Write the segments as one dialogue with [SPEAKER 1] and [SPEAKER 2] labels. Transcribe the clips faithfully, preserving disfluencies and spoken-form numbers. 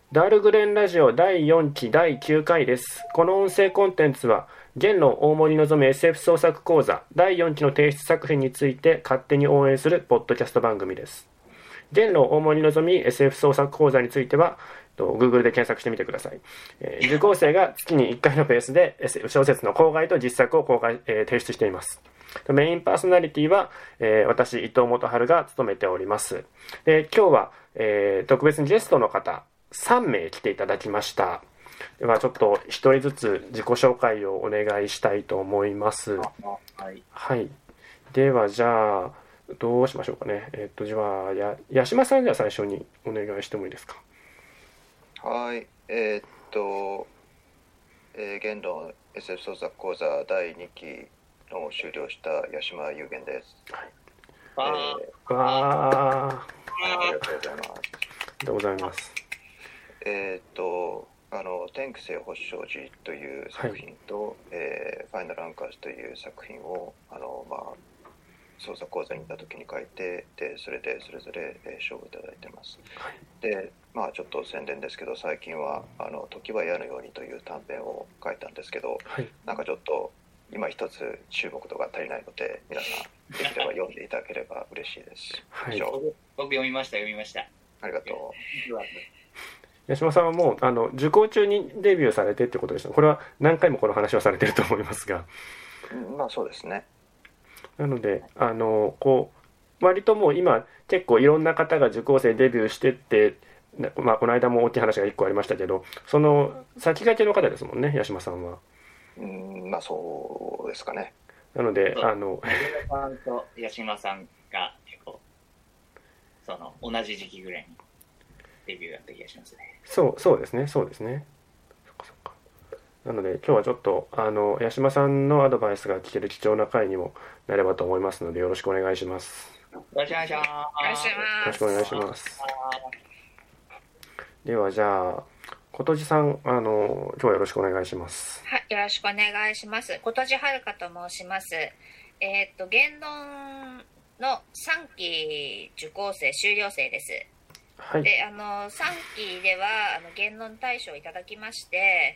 [SPEAKER 1] ダールグレンラジオだいよんきだいきゅうかいです。この音声コンテンツは言論大森のぞみ エスエフ 創作講座だいよんきの提出作品について勝手に応援するポッドキャスト番組です。言論大森のぞみ エスエフ 創作講座については Google で検索してみてください。えー、受講生が月にいっかいのペースで エスエフ 小説の校外と実作を公開、えー、提出しています。メインパーソナリティは、えー、私伊藤元春が務めております。で今日は、えー、特別にゲストの方さんめい来ていただきました。ではちょっとひとりずつ自己紹介をお願いしたいと思います。はい、はい、ではじゃあどうしましょうかね。えっとじゃあや八島さんじゃあ最初にお願いしてもいいですか。
[SPEAKER 2] はい、えー、っと、えー、言論 エスエフ 創作講座だいにきの終了した八島有限です。はい。
[SPEAKER 1] あー、あ
[SPEAKER 2] ありがとうございます。
[SPEAKER 1] ありがとうございます。
[SPEAKER 2] えっとあの天気性保証寺という作品と、はい、えー、ファイナルアンカーズという作品をあの、まあ、創作講座に行った時に書いて、でそれでそれぞれ、えー、賞をいただいてます。はい、でまあちょっと宣伝ですけど、最近はあの時は矢のようにという短編を書いたんですけど、はい、なんかちょっと今一つ注目度が足りないので、皆さんできれば読んでいただければ嬉しいです。
[SPEAKER 3] はい、僕読みました読みました。
[SPEAKER 2] ありがとう。
[SPEAKER 1] 八島さんはもうあの受講中にデビューされてってことでした。これは何回もこの話はされてると思いますが、
[SPEAKER 2] うん、まあそうですね。
[SPEAKER 1] なのであのこう割ともう今結構いろんな方が受講生デビューしてって、まあ、この間も大きい話がいっこありましたけど、その先駆けの方ですもんね、八島さんは。
[SPEAKER 2] うん、まあそうですかね。
[SPEAKER 1] なのであの
[SPEAKER 3] さんと八島さんが結構その同じ時期ぐらいにデビューだった気がしますね。
[SPEAKER 1] そうそうですねそうですね。そっかそっか。なので今日はちょっとあの八島さんのアドバイスが聞ける貴重な回にもなればと思いますので、よろしくお願いします。
[SPEAKER 3] よろしくお願いします。
[SPEAKER 1] よろしくお願いします。ではじゃあ琴路さん、あの今日はよろしくお願いします。
[SPEAKER 4] はい、よろしくお願いします。琴路遥と申します。えー、っと言論のさんき受講生修了生です。はい、であのさんきではあの言論大賞をいただきまして、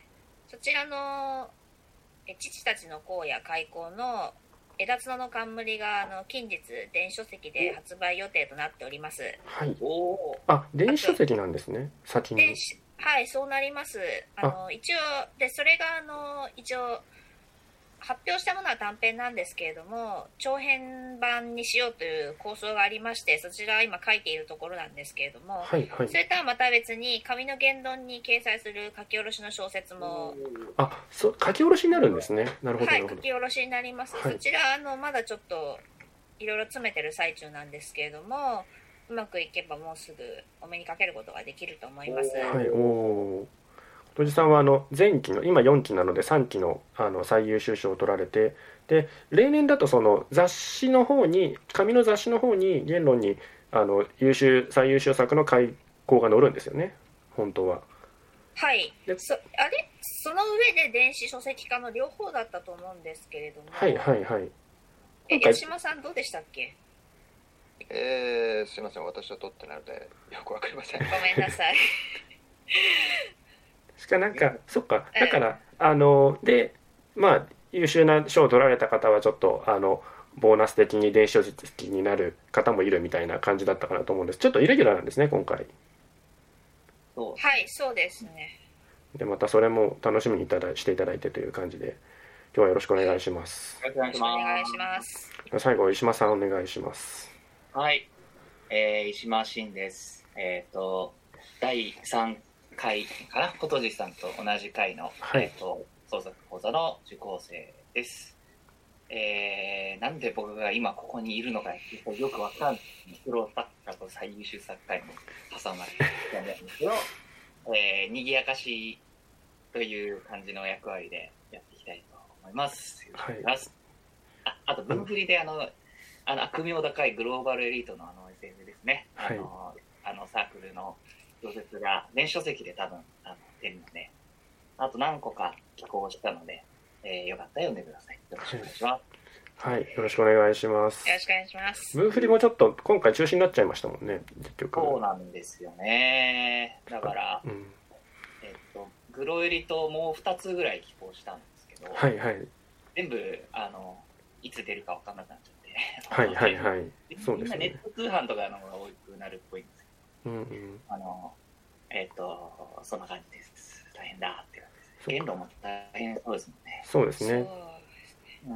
[SPEAKER 4] そちらのえ父たちの荒野開校の枝角の冠があの近日電子書籍で発売予定となっております。
[SPEAKER 1] はい。おあ、電子書籍なんですね。先に。
[SPEAKER 4] はい、そうなります。あの一応でそれがあの一応発表したものは短編なんですけれども、長編版にしようという構想がありまして、そちらは今書いているところなんですけれども、はいはい、それとはまた別に紙の言論に掲載する書き下ろしの小説も、
[SPEAKER 1] あ、そう書き下ろしになるんですね。なるほど。
[SPEAKER 4] はい、書き下ろしになります。はい、そちらあのまだちょっといろいろ詰めてる最中なんですけれども、うまくいけばもうすぐお目にかけることができると思います。
[SPEAKER 1] はい、お琴路さんはあの前期の今よんきなのでさんき の, あの最優秀賞を取られて、で例年だとその雑誌の方に紙の雑誌の方に言論にあの優秀最優秀作の開講が載るんですよね、本当は。
[SPEAKER 4] はいでそあれその上で電子書籍化の両方だったと思うんですけれども。
[SPEAKER 1] はいはいはい。
[SPEAKER 4] え八島さんどうでしたっけ。
[SPEAKER 2] えー、すいません、私は取ってないのでよくわかりません。
[SPEAKER 4] ごめんなさい。
[SPEAKER 1] しかなんかそっかだから、うん、あのでまあ優秀な賞を取られた方はちょっとあのボーナス的に電子書籍になる方もいるみたいな感じだったかなと思うんです。ちょっとイレギュラーなんですね今回。
[SPEAKER 4] そうはいそうですね。
[SPEAKER 1] でまたそれも楽しみにいただしていただいてという感じで、今日はよろしくお願いします。
[SPEAKER 4] よろしくお願いします。
[SPEAKER 1] 最後石間さんお願いします。
[SPEAKER 3] はい、えー、石間真です。えっ、ー、とだいさんかいかな、琴路さんと同じ回の、はい、えー、と創作講座の受講生です。えー、なんで僕が今ここにいるのかよくわかんない。プロ作家と最優秀作家にも挟まれていたんですけど、えー、にぎやかしという感じの役割でやっていきたいと思います。よろしくお願いします。はい、あ, あと文振りであのあの悪名高いグローバルエリートのあの エスエフ ですね。はい、あのあのサークルの小説が電子書籍で多分あの出るので、あと何個か寄稿したので、えー、よかったら読んでください。よろしくお願いします。
[SPEAKER 1] はい、よろしくお願いします。
[SPEAKER 4] よろしくお願いします。
[SPEAKER 1] 文振りもちょっと今回中止になっちゃいましたもんね、結局。
[SPEAKER 3] そうなんですよね。だから、うん、 グロエリともうふたつぐらい寄稿したんですけど、
[SPEAKER 1] はいはい、
[SPEAKER 3] 全部あのいつ出るか分かんなくなっちゃって
[SPEAKER 1] はいはいはい、そうですね。
[SPEAKER 3] みんなネット通販とかの方が多くなるっぽいんですけど、
[SPEAKER 1] うんうん、
[SPEAKER 3] あのえっ、ー、とそんな感じです。大変だって感じです。言論も大変そうですもんね。
[SPEAKER 1] そうですね。
[SPEAKER 3] うん、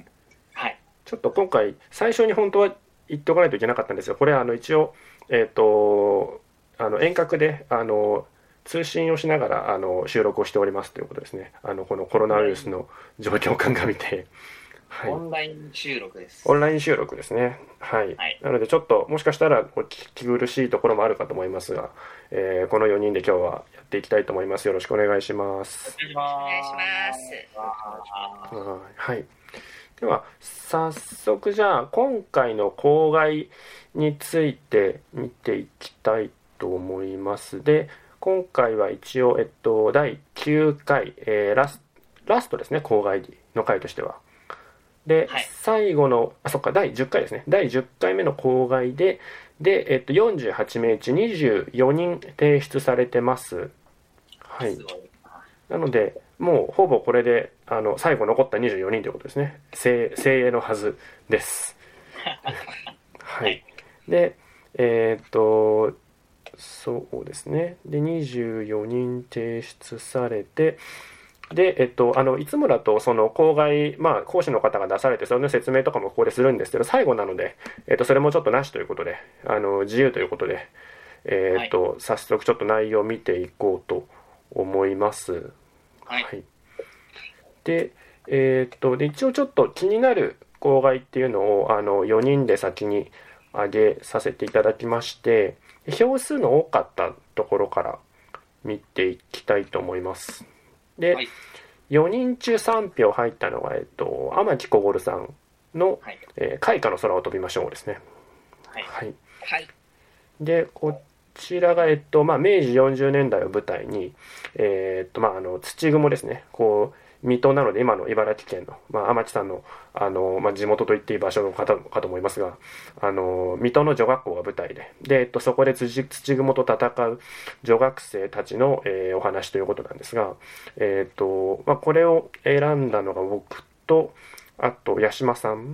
[SPEAKER 3] はい。
[SPEAKER 1] ちょっと今回最初に本当は言っておかないといけなかったんですが、これはあの一応えっ、ー、とあの遠隔であの通信をしながらあの収録をしておりますということですね。あのこのコロナウイルスの状況を鑑みて、はい、
[SPEAKER 3] オンライン収録です。
[SPEAKER 1] オンライン収録ですね。はい。
[SPEAKER 3] はい、
[SPEAKER 1] なのでちょっともしかしたらお聞き苦しいところもあるかと思いますが、えー、このよにんで今日はやっていきたいと思います。よろしくお願いします。
[SPEAKER 3] お願いし
[SPEAKER 4] ます。
[SPEAKER 1] はい。では早速じゃあ今回の公害について見ていきたいと思います。で、今回は一応、えっと、だいきゅうかい、えー、ラス、ラストですね、公害の回としては。で、はい、最後の、あ、そっか、だいじゅっかいですね。だいじゅっかいめの公害で、で、えっと、よんじゅうはちめい中にじゅうよにん提出されてます。はい。なので、もうほぼこれで、あの、最後残ったにじゅうよにんということですね。精鋭のはずです。はい。で、えー、っと、そうですね。で、にじゅうよにん提出されて、で、えっと、あの、いつもだと、その、公害、まあ、講師の方が出されて、その説明とかもここでするんですけど、最後なので、えっと、それもちょっとなしということで、あの、自由ということで、えー、っと、はい、早速ちょっと内容を見ていこうと思います。
[SPEAKER 3] はい。はい、
[SPEAKER 1] で、えー、っと、で、一応ちょっと気になる公害っていうのを、あの、よにんで先に挙げさせていただきまして、票数の多かったところから見ていきたいと思います。で、はい、よにん中さんぴょう入ったのが、えっと、天木こごるさんの、はい、えー、開花の空を飛びましょうですね。
[SPEAKER 3] はい。
[SPEAKER 1] はい
[SPEAKER 4] はい、
[SPEAKER 1] で、こちらが、えっと、まあ、めいじよんじゅうねんだいを舞台に、えー、っと、まあ、あの、土雲ですね。こう、水戸なので、今の茨城県の、まあ、天木さんの、あの、まあ、地元と言っていい場所の方かと思いますが、あの、水戸の女学校が舞台で、で、えっと、そこで土、土雲と戦う女学生たちの、えー、お話ということなんですが、えっと、まあ、これを選んだのが僕と、あと、八島さん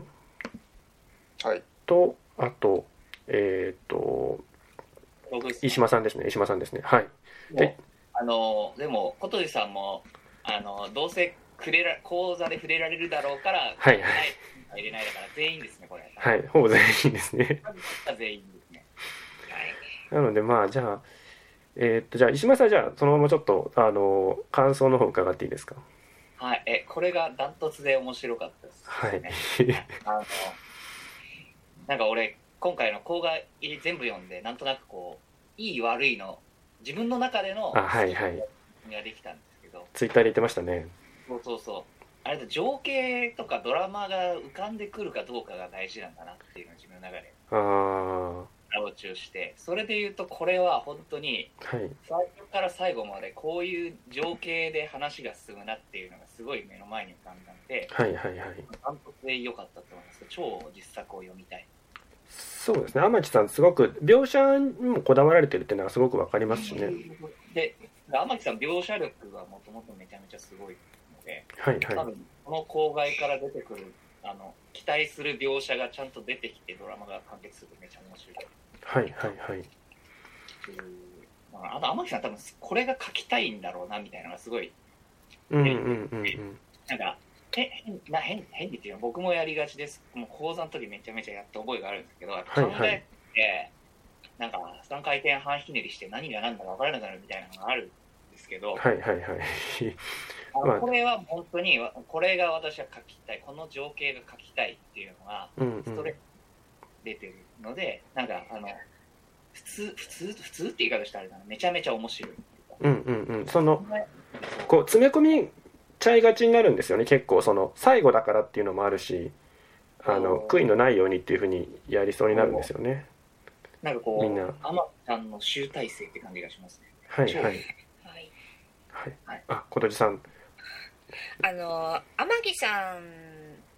[SPEAKER 1] と、
[SPEAKER 2] はい、
[SPEAKER 1] あと、えっと、石島さんですね、石島さんですね。はい。
[SPEAKER 3] で、あの、でも、小鳥さんも、あのどうせ触れら講座で触れられるだろうから、
[SPEAKER 1] はいはい、
[SPEAKER 3] 入れないだから全員ですね、これ。
[SPEAKER 1] はい、ほぼ全員ですね。
[SPEAKER 3] 全員ですね。
[SPEAKER 1] はい。なので、まあ、じゃあ、えー、っと、じゃあ、石間さん、じゃあ、そのままちょっと、あの、感想の方伺っていいですか。
[SPEAKER 3] はい、え、これがダントツで面白かったです、ね。
[SPEAKER 1] はい。
[SPEAKER 3] あの、なんか俺、今回の講話全部読んで、なんとなくこう、いい悪いの、自分の中での、
[SPEAKER 1] あ、はいはい。
[SPEAKER 3] ができたんですけど、
[SPEAKER 1] ツイッターで言ってましたね。
[SPEAKER 3] そうそうそう。あれだ、情景とかドラマが浮かんでくるかどうかが大事なんだなっていうのを自分の中でアプローチをして、それで言うとこれは本当に最初から最後までこういう情景で話が進むなっていうのがすごい目の前に浮かんだので、
[SPEAKER 1] はいはいはい。
[SPEAKER 3] ダントツで良かったと思います。超実作を読みたい。
[SPEAKER 1] そうですね。天地さんすごく描写にもこだわられてるっていうのはすごくわかりますしね。
[SPEAKER 3] で、天地さん描写力がもともとめちゃめちゃすごいので、
[SPEAKER 1] はいはい、
[SPEAKER 3] 多分この公害から出てくるあの期待する描写がちゃんと出てきてドラマが完結するとめちゃ面白い。
[SPEAKER 1] はいはいはい。
[SPEAKER 3] まあ、あと天木さん多分これが書きたいんだろうなみたいなのがすごい。
[SPEAKER 1] うんうんうんうん。
[SPEAKER 3] なんか変な変変っていうのは僕もやりがちです。もう講座の時めちゃめちゃやった覚えがあるんですけど、考えてなんかさんかい転半ひねりして何が何だか分からなくなるみたいなのがあるんですけど、
[SPEAKER 1] はいはいはい。
[SPEAKER 3] あのこれは本当にこれが私は書きたい、この情景が書きたいっていうのがストレート出てるので、うんうん、なんかあの普通普通普通って言い方したらあれだな、めちゃめちゃ面白い。
[SPEAKER 1] うんうんうん。そのこう詰め込みちゃいがちになるんですよね。結構その最後だからっていうのもあるし、あの悔いのないようにっていうふうにやりそうになるんですよね。
[SPEAKER 3] なんかこうみんな天さんの集大成って感じがしますね。
[SPEAKER 1] はいはいはい、はい、あ、小鳥さん、
[SPEAKER 4] あの天木さん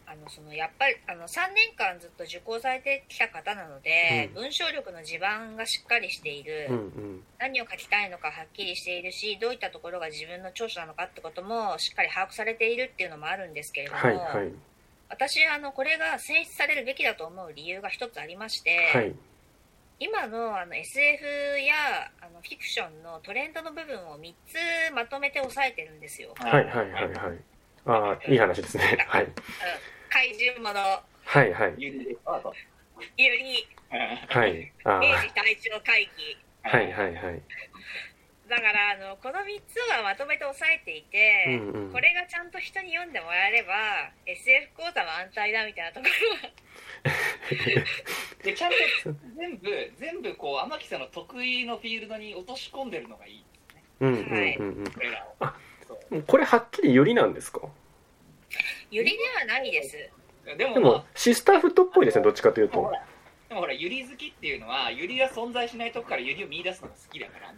[SPEAKER 4] あのそのやっぱりあのさんねんかんずっと受講されてきた方なので、うん、文章力の地盤がしっかりしている、
[SPEAKER 1] うんうん、
[SPEAKER 4] 何を書きたいのかはっきりしているし、どういったところが自分の長所なのかってこともしっかり把握されているっていうのもあるんですけれども、
[SPEAKER 1] はいはい、
[SPEAKER 4] 私はあのこれが選出されるべきだと思う理由が一つありまして、はい、今 の, あの エスエフ やあのフィクションのトレンドの部分をみっつまとめて押さえてるんですよ。
[SPEAKER 1] はいはいはいはい。ああ、いい話ですね。はい。
[SPEAKER 4] 怪獣もの。
[SPEAKER 1] はいはい。
[SPEAKER 3] ゆり。
[SPEAKER 4] ゆり。
[SPEAKER 1] はい。あ
[SPEAKER 4] 明治大正会議。
[SPEAKER 1] はいはいはい。
[SPEAKER 4] だからあのこのみっつはまとめて押さえていて、うんうん、これがちゃんと人に読んでもらえれば エスエフ 講座は安泰だみたいなところは
[SPEAKER 3] でちゃんと全部全部こう天木さんの得意のフィールドに落とし込んでるのがいいですね。
[SPEAKER 1] うんうんうんうん。あ、これはっきりユリなんですか？
[SPEAKER 4] ユリではないです。
[SPEAKER 3] でも、
[SPEAKER 1] でもシスターフットっぽいですね、どっちかというと。
[SPEAKER 3] でもほらユリ好きっていうのはユリが存在しないとこからユリを見出すのが好きだから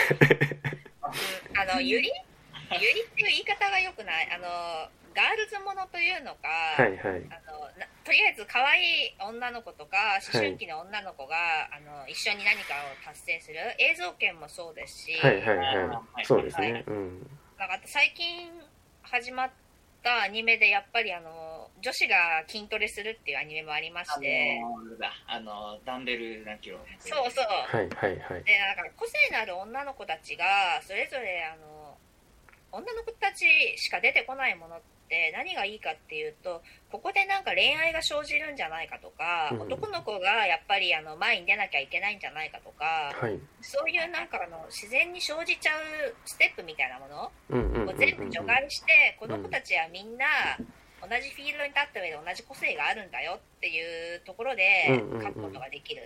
[SPEAKER 4] あのユリユリっていう言い方が良くない。あのガールズものというのか、
[SPEAKER 1] はいはい、
[SPEAKER 4] あのとりあえず可愛い女の子とか思春期の女の子が、はい、あの一緒に何かを達成する映像権もそうですし、
[SPEAKER 1] はいはいはい、そうですね、うん、
[SPEAKER 4] なんか最近始まったアニメでやっぱりあの女子が筋トレするっていうアニメもありまして、
[SPEAKER 3] あのダンベル何キロ、
[SPEAKER 4] そうそう、
[SPEAKER 1] はいはいはい、
[SPEAKER 4] でなんか個性のある女の子たちがそれぞれあの女の子たちしか出てこないものって何がいいかっていうと、ここでなんか恋愛が生じるんじゃないかとか、うん、男の子がやっぱりあの前に出なきゃいけないんじゃないかとか、はい、そういうなんかあの自然に生じちゃうステップみたいなものを全部除外して、この子たちはみんな同じフィールドに立った上で同じ個性があるんだよっていうところで書くことができる。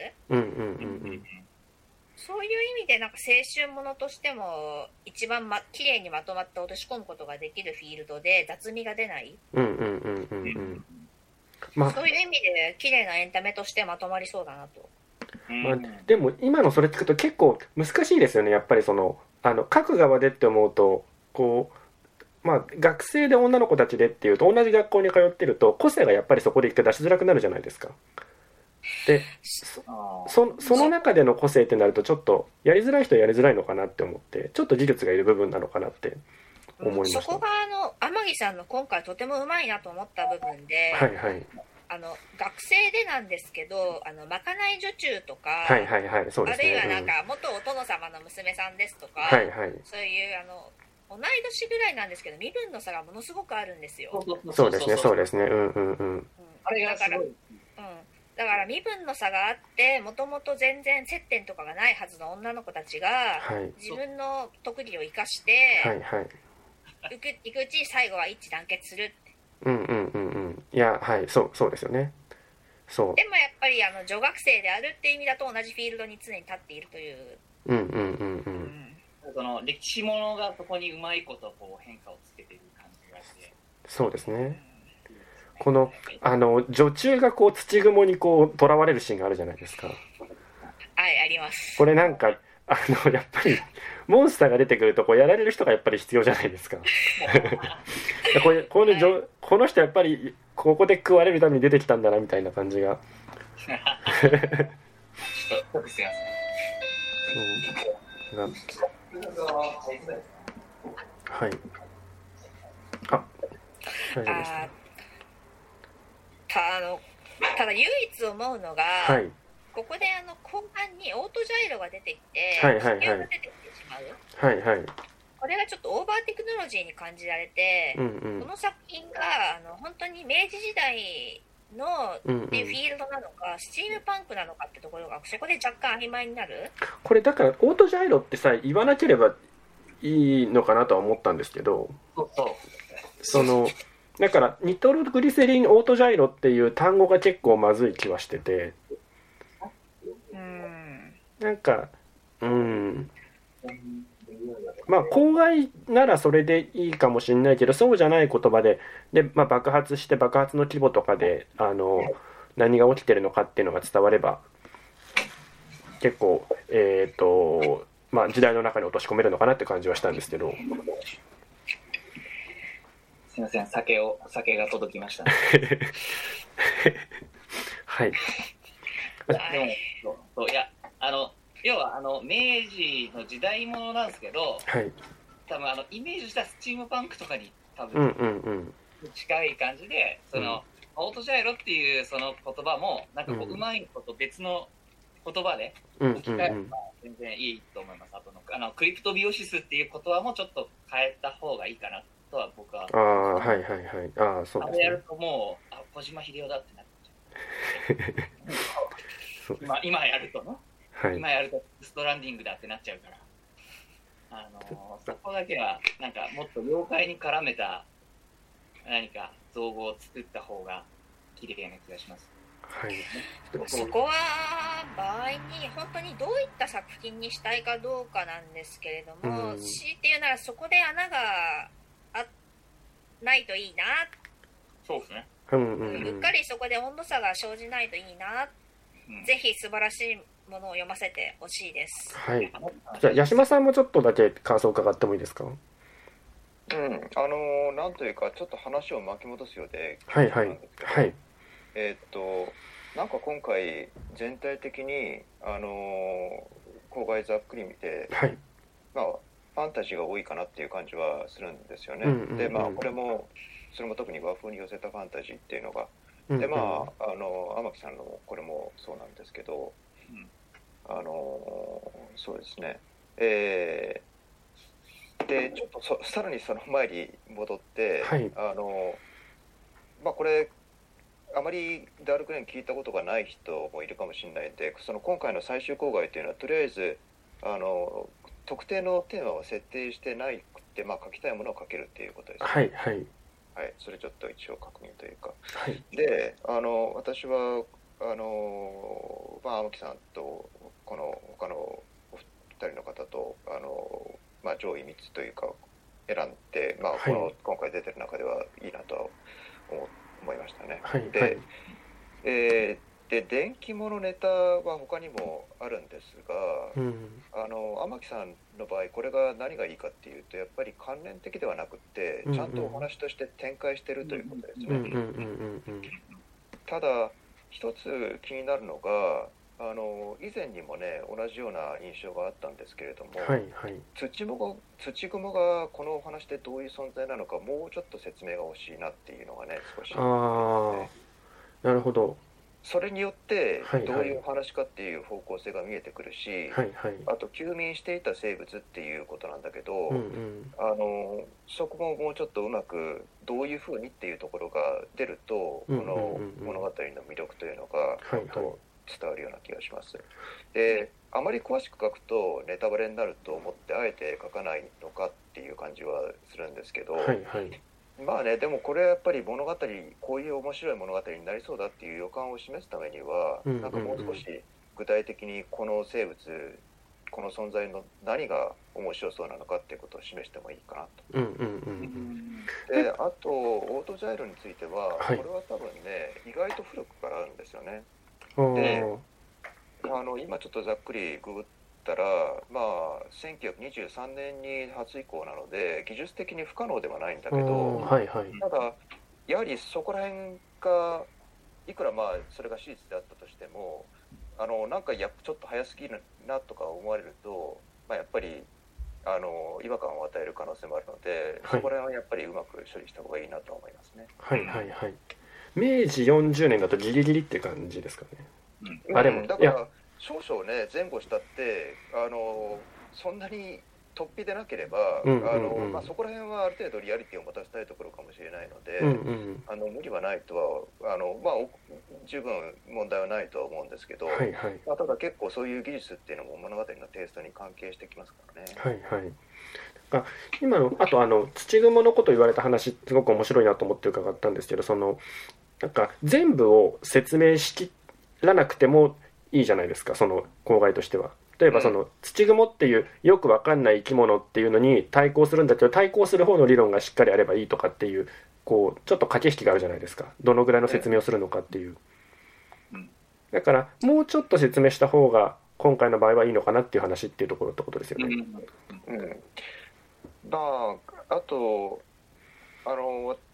[SPEAKER 4] そういう意味でなんか青春ものとしても一番ま綺麗にまとまって落とし込むことができるフィールドで雑味が出ない。
[SPEAKER 1] うんうんうんうんうん。
[SPEAKER 4] まあ、そういう意味で綺麗なエンタメとしてまとまりそうだなと。
[SPEAKER 1] まあ、でも今のそれ聞くと結構難しいですよね。やっぱりそのあの書く側でって思うとこう、まあ、学生で女の子たちでっていうと同じ学校に通ってると個性がやっぱりそこで一回出しづらくなるじゃないですか。で そ, そ, その中での個性ってなるとちょっとやりづらい人はやりづらいのかなって思ってちょっと技術がいる部分なのかなって思いました。
[SPEAKER 4] そこがあの天城さんの今回とてもうまいなと思った部分で、
[SPEAKER 1] はいはい、
[SPEAKER 4] あの学生でなんですけどあのまかない女中とか、
[SPEAKER 1] はいはいはい、そうですね、
[SPEAKER 4] あるいはなんか元お殿様の娘さんですとか、
[SPEAKER 1] はいはい、
[SPEAKER 4] そういうあの同い年ぐらいなんですけど身分の差がものすごくあるんですよ。
[SPEAKER 1] そうですねそうですね、うんうんうん、
[SPEAKER 3] あれがすごい、うん、
[SPEAKER 4] だから身分の差があってもともと全然接点とかがないはずの女の子たちが、はい、自分の特技を生かして、
[SPEAKER 1] はいはい、
[SPEAKER 4] 行く行くうちに最後は一致団結するって。
[SPEAKER 1] うんうんうんうん、いやはいそうそうですよね。そう
[SPEAKER 4] でもやっぱりあの女学生であるっていう意味だと同じフィールドに常に立っているという。
[SPEAKER 1] うんうんうんうん。
[SPEAKER 3] うん、その歴史ものがそこにうまいことこう変化をつけている感じがして。
[SPEAKER 1] そうですね。このあの女中がこう土雲にこう囚われるシーンがあるじゃないですか。
[SPEAKER 4] はいあります。
[SPEAKER 1] これなんかあのやっぱりモンスターが出てくるとこうやられる人がやっぱり必要じゃないですか。これこの、はい、この人やっぱりここで食われるために出てきたんだなみたいな感じが。
[SPEAKER 3] ちょっとすいません。
[SPEAKER 1] はい。あ、大丈夫です。
[SPEAKER 4] た, あのただ唯一思うのが、
[SPEAKER 1] はい、
[SPEAKER 4] ここであの後半にオートジャイロが出てきて、
[SPEAKER 1] はいはいはい、
[SPEAKER 4] 地球が出てきてしまう、
[SPEAKER 1] はいはい、
[SPEAKER 4] これがちょっとオーバーテクノロジーに感じられて、
[SPEAKER 1] うんうん、
[SPEAKER 4] この作品があの本当に明治時代のっていうフィールドなのか、うんうん、スチームパンクなのかってところがそこで若干曖昧になる。
[SPEAKER 1] これだからオートジャイロってさえ言わなければいいのかなとは思ったんですけど、
[SPEAKER 3] そうそう、
[SPEAKER 1] そのだからニトログリセリンオートジャイロっていう単語が結構まずい気はしてて、
[SPEAKER 4] うん、
[SPEAKER 1] なんかうんまあ公害ならそれでいいかもしれないけどそうじゃない言葉でで、まあ、爆発して爆発の規模とかであの何が起きてるのかっていうのが伝われば結構えっとまあ時代の中に落とし込めるのかなって感じはしたんですけど。
[SPEAKER 3] すみません、酒を酒が届きました、ね。
[SPEAKER 1] はい。
[SPEAKER 3] でもそういやあの要はあの明治の時代ものなんですけど、
[SPEAKER 1] はい、
[SPEAKER 3] 多分あのイメージしたスチームパンクとかに多
[SPEAKER 1] うん
[SPEAKER 3] 分
[SPEAKER 1] うんうん
[SPEAKER 3] 近い感じで、その、うん、オートジャイロっていうその言葉もなんかこう、うん、うまいこと別の言葉で置き換えれば全然いいと思います。あとのあのクリプトビオシスっていう言葉もちょっと変えた方がいいかなとは僕は。
[SPEAKER 1] ああはいはいはい。ああそうですね。
[SPEAKER 3] あれやるともうあ小島秀夫だってなっちゃう。今今やるとね、はい、今やるとストランディングだってなっちゃうから、あのそこだけはなんかもっと妖怪に絡めた何か造語を作った方が綺麗な気がします。
[SPEAKER 1] はい、
[SPEAKER 4] そこは場合に本当にどういった作品にしたいかどうかなんですけれども、うん、強いて言うならそこで穴があないといいな。
[SPEAKER 3] そうですね。
[SPEAKER 1] うんうんうん、
[SPEAKER 4] うっかりそこで温度差が生じないといいな。うん、ぜひ素晴らしいものを読ませてほしいです。
[SPEAKER 1] はい。じゃあ八島さんもちょっとだけ感想を伺ってもいいですか。
[SPEAKER 2] うん、あのなんというかちょっと話を巻き戻すようで、
[SPEAKER 1] はいはいはい。
[SPEAKER 2] えー、っとなんか今回全体的にあの公開ざっくり見て、
[SPEAKER 1] はい、
[SPEAKER 2] まあファンタジーが多いかなっていう感じはするんですよね。
[SPEAKER 1] うんうんうん、で
[SPEAKER 2] まあこれもそれも特に和風に寄せたファンタジーっていうのが、うんうん、でまああの天木さんのこれもそうなんですけど、うん、あのそうですね。えー、でちょっとそさらにその前に戻って、
[SPEAKER 1] はい、
[SPEAKER 2] あのまあこれあまりダールグレイン聞いたことがない人もいるかもしれないんで、その今回の最終公開というのはとりあえずあの特定のテーマを設定してないくて、まあ、書きたいものを書けるっていうことです、ね。
[SPEAKER 1] はいはい
[SPEAKER 2] はい、それちょっと一応確認というか、
[SPEAKER 1] はい、
[SPEAKER 2] であの私はあの、まあ、天木さんとこの他のお二人の方とあの、まあ、上位みっつというか選んで、まあ、この、はい、今回出てる中ではいいなとは思って思いましたね。
[SPEAKER 1] はい、
[SPEAKER 2] で、
[SPEAKER 1] はい
[SPEAKER 2] えー、で電気物ネタは他にもあるんですが、
[SPEAKER 1] うん、
[SPEAKER 2] あの天木さんの場合これが何がいいかっていうとやっぱり関連的ではなくってちゃんとお話として展開してるということですね。ただ一つ気になるのがあの以前にもね同じような印象があったんですけれども、
[SPEAKER 1] はいはい、
[SPEAKER 2] 土雲が土雲がこのお話でどういう存在なのかもうちょっと説明が欲しいなっていうのがね少し、ね、
[SPEAKER 1] ああなるほど。
[SPEAKER 2] それによってどういうお話かっていう方向性が見えてくるし、
[SPEAKER 1] はいはい、
[SPEAKER 2] あと休眠していた生物っていうことなんだけど、
[SPEAKER 1] うんうん、
[SPEAKER 2] あのそこももうちょっとうまくどういうふうにっていうところが出ると、この物語の魅力というのが本当伝わるような気がします。で、あまり詳しく書くとネタバレになると思ってあえて書かないのかっていう感じはするんですけど、
[SPEAKER 1] はいはい、
[SPEAKER 2] まあね、でもこれはやっぱり物語こういう面白い物語になりそうだっていう予感を示すためには、うんうんうん、なんかもう少し具体的にこの生物この存在の何が面白そうなのかっていうことを示してもいいかなと。
[SPEAKER 1] うんうんうん、
[SPEAKER 2] であとオートジャイロについては、はい、これは多分ね意外と古くからあるんですよね。であの今ちょっとざっくりググったら、まあ、せんきゅうひゃくにじゅうさんねんに初以降なので技術的に不可能ではないんだけど、
[SPEAKER 1] はいはい、
[SPEAKER 2] ただやはりそこら辺がいくらまあそれが史実であったとしてもあのなんかやちょっと早すぎるなとか思われると、まあ、やっぱりあの違和感を与える可能性もあるので、はい、そこら辺はやっぱりうまく処理した方がいいなと思いますね。
[SPEAKER 1] はいはいはい。明治よんじゅうねんだとギリギリって感じですかね。
[SPEAKER 2] うん、あでもだから少々ね前後したってあのそんなに突飛でなければ、うんうんうん、あのまあ、そこら辺はある程度リアリティを持たせたいところかもしれないので、
[SPEAKER 1] うんうん、
[SPEAKER 2] あの無理はないとはあの、まあ、十分問題はないとは思うんですけど、
[SPEAKER 1] はいはい
[SPEAKER 2] まあ、ただ結構そういう技術っていうのも物語のテイストに関係してきますからね。
[SPEAKER 1] はいはい。あ今のあとあの土雲のこと言われた話すごく面白いなと思って伺ったんですけど、そのなんか全部を説明しきらなくてもいいじゃないですか、その公害としては。例えばその土雲っていうよくわかんない生き物っていうのに対抗するんだけど、対抗する方の理論がしっかりあればいいとかっていう、こうちょっと駆け引きがあるじゃないですか、どのぐらいの説明をするのかっていう。だからもうちょっと説明した方が今回の場合はいいのかなっていう話っていうところってことですよね。
[SPEAKER 2] うんうん、まああとあの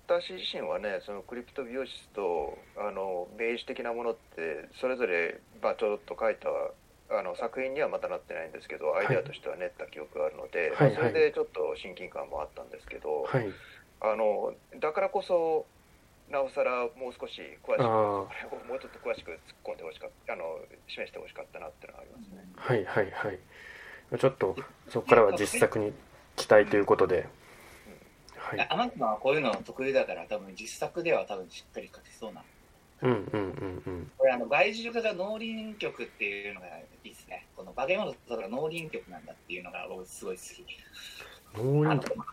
[SPEAKER 2] 私自身はね、そのクリプトビオシスとあの明示的なものってそれぞれ、まあ、ちょっと書いたあの作品にはまたなってないんですけど、アイデアとしては練った記憶があるので、
[SPEAKER 1] はい、
[SPEAKER 2] まあ、それでちょっと親近感もあったんですけど、
[SPEAKER 1] はい、
[SPEAKER 2] あのだからこそなおさらもう少し詳しく、もうちょっと詳しく突っ込んでほしかった、あの示してほしかったなっていうのがありますね。
[SPEAKER 1] はいはいはい。ちょっとそこからは実作に期待ということで。
[SPEAKER 3] はい、天野はこういうの得意だから多分実作では多分しっかり書けそうな。
[SPEAKER 1] うんうんうんうん。
[SPEAKER 3] これあの害獣が農林局っていうのがいいですね。この化け物とか農林局なんだっていうのが僕すごい好き。
[SPEAKER 1] 農林局。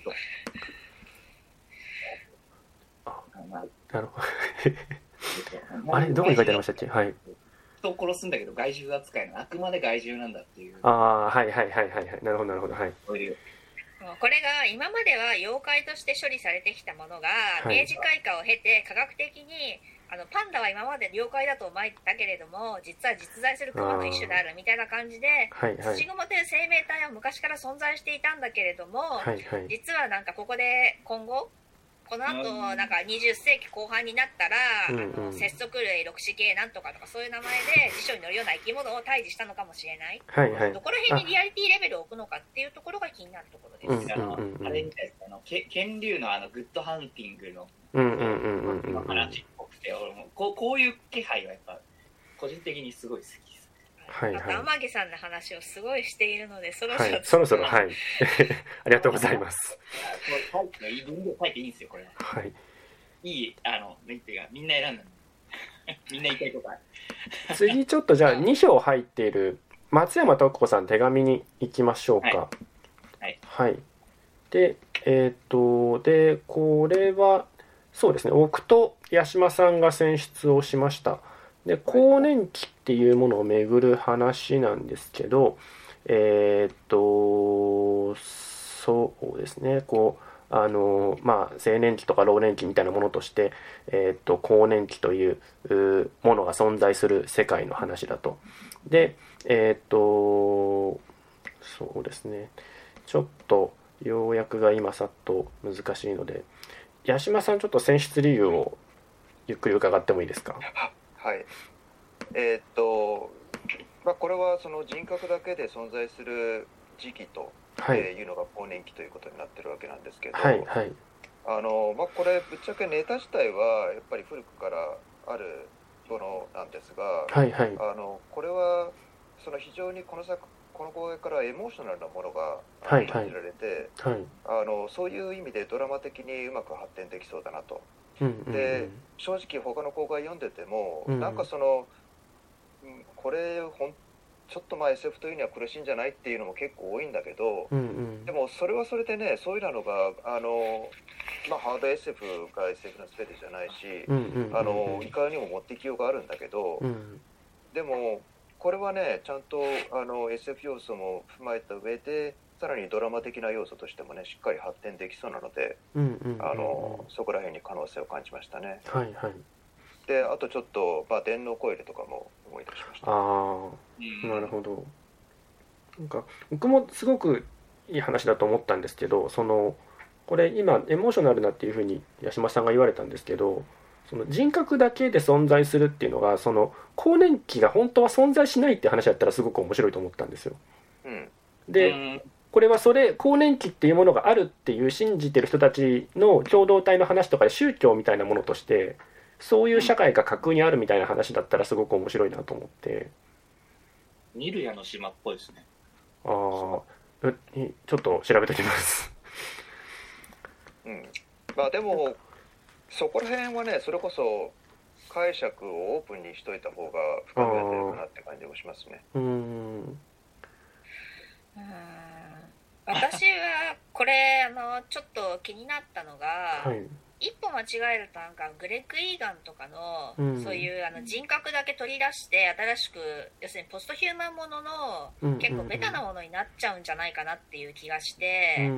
[SPEAKER 1] あ、なるほど。あれどこに書いてありましたっけ？はい。
[SPEAKER 3] 人を殺すんだけど害獣扱いのあくまで害獣なんだっていう。
[SPEAKER 1] ああ、はいはいはいはいはい。なるほどなるほど、はい。
[SPEAKER 3] そういう。
[SPEAKER 4] これが今までは妖怪として処理されてきたものが、明治開化を経て科学的にあのパンダは今まで妖怪だと思ったけれども実は実在するクマの一種であるみたいな感じで、
[SPEAKER 1] はいはい、
[SPEAKER 4] 土蜘蛛という生命体は昔から存在していたんだけれども、
[SPEAKER 1] はいはい、
[SPEAKER 4] 実はなんかここで今後この後なんかにじゅっせいきこう半になったら、うんうん、あの節足類六趾系なんとかとかそういう名前で辞書に載るような生き物を退治したのかもしれない、
[SPEAKER 1] はいはい、
[SPEAKER 4] どこら辺にリアリティレベルを置くのかっていうところが気になるところです。
[SPEAKER 3] あのあれみたいです、あの剣竜のあのグッドハンティングの話っぽくて、俺もこうこういう気配はやっぱ個人的にすごい好きです。
[SPEAKER 1] はいはい、
[SPEAKER 4] あと天城さんの話をすごいしているのでそろそろ、
[SPEAKER 1] はい、そろそろはいありがとうございます。
[SPEAKER 3] 書いていい書いていいんですよこれは。
[SPEAKER 1] はい。
[SPEAKER 3] いいあのメンテがみんな選んだみんな言いたいことある。
[SPEAKER 1] 次ちょっとじゃあに票入っている松山徳子さん手紙に行きましょうか。
[SPEAKER 3] はい。
[SPEAKER 1] はいはい、でえっ、ー、とでこれはそうですね僕と八島さんが選出をしました。で更年期っていうものをめぐる話なんですけど、えっ、ー、とそうですねこうあのまあ、青年期とか老年期みたいなものとして、えー、と更年期というものが存在する世界の話だと。で、えっ、ー、とそうですねちょっと要約が今さっと難しいので八島さんちょっと選出理由をゆっくり伺ってもいいですか？
[SPEAKER 2] はい、えっ、ー、と、まあ、これはその人格だけで存在する時期とはい、えー、いうのが更年期ということになってるわけなんですけど、
[SPEAKER 1] はいはい、
[SPEAKER 2] あのまあ、これぶっちゃけネタ自体はやっぱり古くからあるものなんですが、
[SPEAKER 1] はいはい、
[SPEAKER 2] あのこれはその非常にこの作この公演からエモーショナルなものが感じられて、はいはい、あのそういう意味でドラマ的にうまく発展できそうだなと、うんうんうん、で正直他の公開読んでても、うんうん、なんかそのこれ本ちょっとまあ エスエフ というには苦しいんじゃないっていうのも結構多いんだけど、うんうん、でもそれはそれでねそういうのがあの、まあ、ハード エスエフ が エスエフ の全てじゃないし、うんうんうんうん、あのいかにも持ってきようがあるんだけど、うん、でもこれはねちゃんとあの エスエフ 要素も踏まえた上でさらにドラマ的な要素としてもねしっかり発展できそうなので、うんうんうんうん、あのそこら辺に可能性を感じましたね。
[SPEAKER 1] はいはい。
[SPEAKER 2] であとちょっと、まあ、電脳コイルとかも思い出しました。
[SPEAKER 1] ああ、なるほど。なんか僕もすごくいい話だと思ったんですけど、そのこれ今エモーショナルなっていうふうに八島さんが言われたんですけど、その人格だけで存在するっていうのがその更年期が本当は存在しないっていう話だったらすごく面白いと思ったんですよ。うん、でこれはそれ更年期っていうものがあるっていう信じてる人たちの共同体の話とかで宗教みたいなものとしてそういう社会が架空にあるみたいな話だったらすごく面白いなと思って。
[SPEAKER 3] ニルヤの島っぽいですね。
[SPEAKER 1] ああ、ちょっと調べておきます。
[SPEAKER 2] うん。まあでもそこら辺はねそれこそ解釈をオープンにしといた方が深められてるかなって感じもしますね。うーん。
[SPEAKER 4] うーん。私はこれあのちょっと気になったのが。はい、一歩間違えるとなんかグレッグ・イーガンとかの、うん、そういうあの人格だけ取り出して新しく要するにポストヒューマンものの、うん、結構ベタなものになっちゃうんじゃないかなっていう気がして、うん、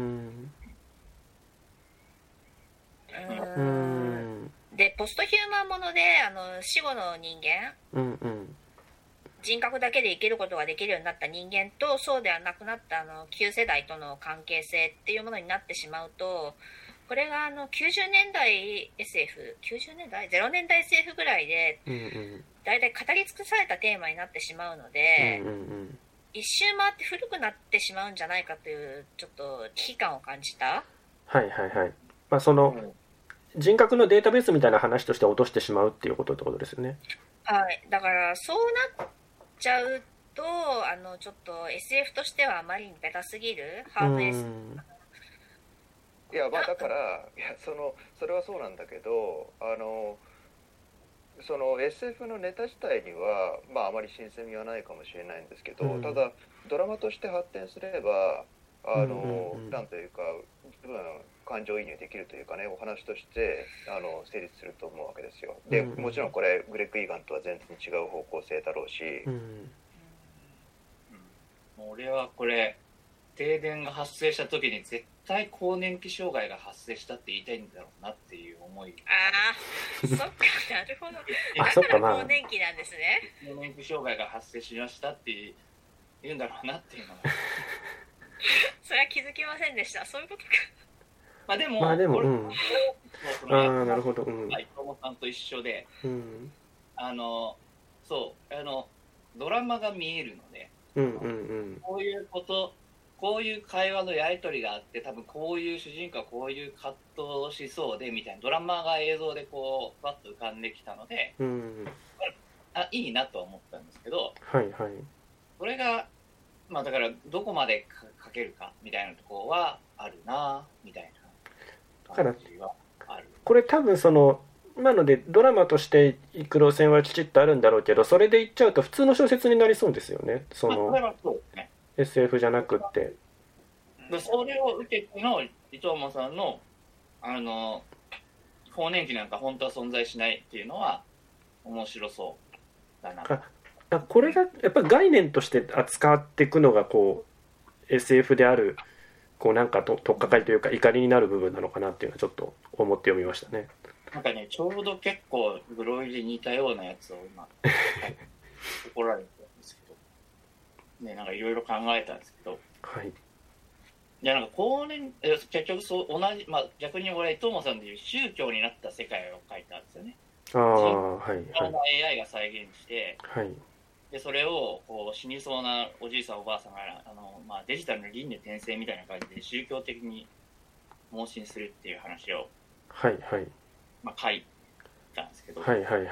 [SPEAKER 4] うーんでポストヒューマンものであの死後の人間、うんうん、人格だけで生きることができるようになった人間とそうではなくなったあの旧世代との関係性っていうものになってしまうとこれがあのきゅうじゅうねんだい エスエフ、きゅうじゅうねんだい、ゼロねんだい エスエフ ぐらいで、
[SPEAKER 1] うんうん、
[SPEAKER 4] だいたい語り尽くされたテーマになってしまうので、
[SPEAKER 1] うんうんうん、
[SPEAKER 4] 一周回って古くなってしまうんじゃないかというちょっと危機感を感じた。
[SPEAKER 1] はいはいはい。まあその、うん人格のデータベースみたいな話として落としてしまうっていうことってことですよね。
[SPEAKER 4] はい、だからそうなっちゃうとあのちょっと エスエフ としてはあまりにベタすぎるハード S。
[SPEAKER 2] いやまあだからいやそのそれはそうなんだけどあのその エスエフ のネタ自体にはまああまり新鮮味はないかもしれないんですけど、うん、ただドラマとして発展すればあの、うんうんうん、なんというか自分感情移入できるというかねお話としてあの成立すると思うわけですよ。でもちろんこれグレッグ・イーガンとは全然違う方向性だろうし、うん
[SPEAKER 3] うん、俺はこれ停電が発生した時に絶対更年期障害が発生したって言いたいんだろうなっていう思い。
[SPEAKER 4] ああそっかなるほどだから更年期なんですね。
[SPEAKER 3] 更年期障害が発生しましたって言うんだろうなっていうのが
[SPEAKER 4] それは気づきませんでした。そういうことか。
[SPEAKER 3] まあでも、
[SPEAKER 1] まあでも、うん。ああ、なるほど。
[SPEAKER 3] うん。伊藤さんと一緒で、
[SPEAKER 1] うん、
[SPEAKER 3] あの、そう、あの、ドラマが見えるので、
[SPEAKER 1] うんうんうん、
[SPEAKER 3] こういうこと、こういう会話のやり取りがあって、多分こういう主人公はこういう葛藤をしそうで、みたいな、ドラマが映像でこう、バッと浮かんできたので、
[SPEAKER 1] うん、
[SPEAKER 3] あ、いいなとは思ったんですけど、
[SPEAKER 1] はいはい。
[SPEAKER 3] それが、まあだからどこまで書けるかみたいなところはあるなみたいな。
[SPEAKER 1] だからこれ多分そのなのでドラマとしていく路線はきちっとあるんだろうけどそれでいっちゃうと普通の小説になりそうですよね。その、
[SPEAKER 3] まあ、それはそうですね。
[SPEAKER 1] エスエフ じゃなくって。
[SPEAKER 3] それを受けての伊藤間さんのあの更年期なんか本当は存在しないっていうのは面白そうだな。
[SPEAKER 1] あこれがやっぱり概念として扱っていくのがこう エスエフ であるこうなんかと取っかかりというか怒りになる部分なのかなっていうのはちょっと思って読みましたね。
[SPEAKER 3] なんかねちょうど結構グロイで似たようなやつを今怒られてるんですけどねなんかいろいろ考えたんですけど、
[SPEAKER 1] はい。い
[SPEAKER 3] やなんか後年結局そう同じまあ逆に俺伊藤間さんでいう宗教になった世界を書いたんですよね。
[SPEAKER 1] ああはいはい。
[SPEAKER 3] エーアイ が再現して。
[SPEAKER 1] はい。
[SPEAKER 3] でそれをこう死にそうなおじいさんおばあさんがあの、まあ、デジタルの輪廻転生みたいな感じで宗教的に盲信するっていう話を、
[SPEAKER 1] はいはい
[SPEAKER 3] まあ、書いたんですけど、
[SPEAKER 1] はいはいはいはい。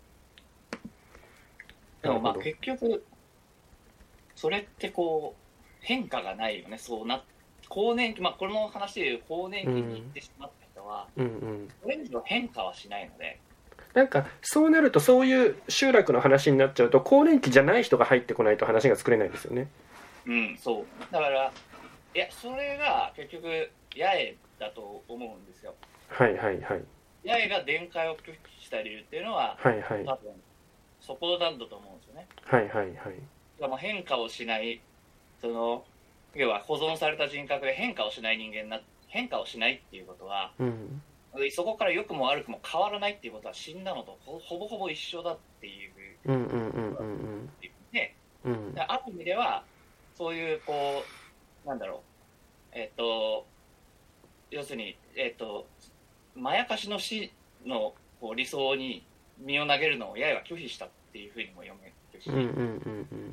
[SPEAKER 3] でもまあ結局それってこう変化がないよね。そうな更年期まあこの話でいう更年期に行ってしまった人は、
[SPEAKER 1] うんうんうん、
[SPEAKER 3] それ以上変化はしないので。
[SPEAKER 1] なんかそうなるとそういう集落の話になっちゃうと更年期じゃない人が入ってこないと話が作れないですよね。
[SPEAKER 3] うんそうだからいやそれが結局八重だと思うんですよ。
[SPEAKER 1] はいはいはい。
[SPEAKER 3] 八重が電解を拒否した理由っていうのは、
[SPEAKER 1] はいはい、
[SPEAKER 3] 多分そこなんだと思うんですよね。
[SPEAKER 1] はいはいはい。
[SPEAKER 3] だから変化をしないその要は保存された人格で変化をしない人間な変化をしないっていうことは、
[SPEAKER 1] うん
[SPEAKER 3] そこから良くも悪くも変わらないっていうことは死んだのとほぼほぼ一緒だっていう
[SPEAKER 1] うんうんうんうんうん
[SPEAKER 3] で、
[SPEAKER 1] うん、
[SPEAKER 3] ある意味ではそういうこうなんだろうえっ、ー、と要するにえっ、ー、とまやかしの死のこう理想に身を投げるのをやや拒否したっていうふうにも読めるし、
[SPEAKER 1] うんうんうんうん、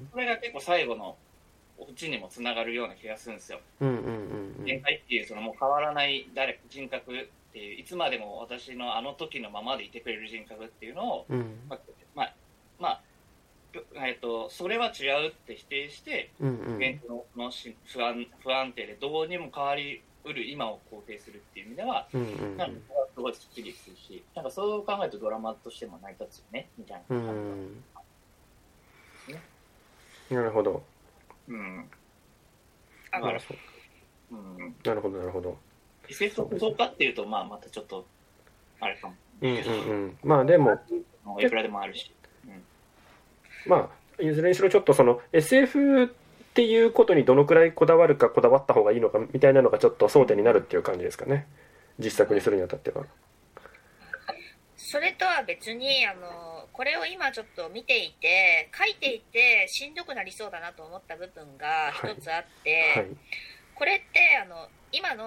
[SPEAKER 3] それが結構最後のオチにもつながるような気がするんですよ。
[SPEAKER 1] うんうんうんうん、
[SPEAKER 3] 限界っていうそのもう変わらない誰人格っていういつまでも私のあの時のままでいてくれる人格っていうのを、
[SPEAKER 1] うん
[SPEAKER 3] まあまあ、まあえー、とそれは違うって否定して、
[SPEAKER 1] うんうん、
[SPEAKER 3] 現状の不安不安定でどうにも変わりうる今を肯定するっていう意味では、
[SPEAKER 1] うんうん、
[SPEAKER 3] なんかすごいすっきりするし、なんかそう考えるとドラマとしても成り立つよねみたいな感じですね。
[SPEAKER 1] なるほど。
[SPEAKER 3] うん。
[SPEAKER 1] だからそう。うん、なるほどなるほど。
[SPEAKER 3] エスエフ とそうかっていうとまあまたちょっとあれかも。
[SPEAKER 1] うんうんうん。まあでも
[SPEAKER 3] いくらでもあるし。うん、
[SPEAKER 1] まあいずれにしろちょっとその エスエフ っていうことにどのくらいこだわるかこだわった方がいいのかみたいなのがちょっと争点になるっていう感じですかね。実作にするにあたっては。
[SPEAKER 4] それとは別にあのこれを今ちょっと見ていて書いていてしんどくなりそうだなと思った部分が一つあって、はいはい、これってあの今の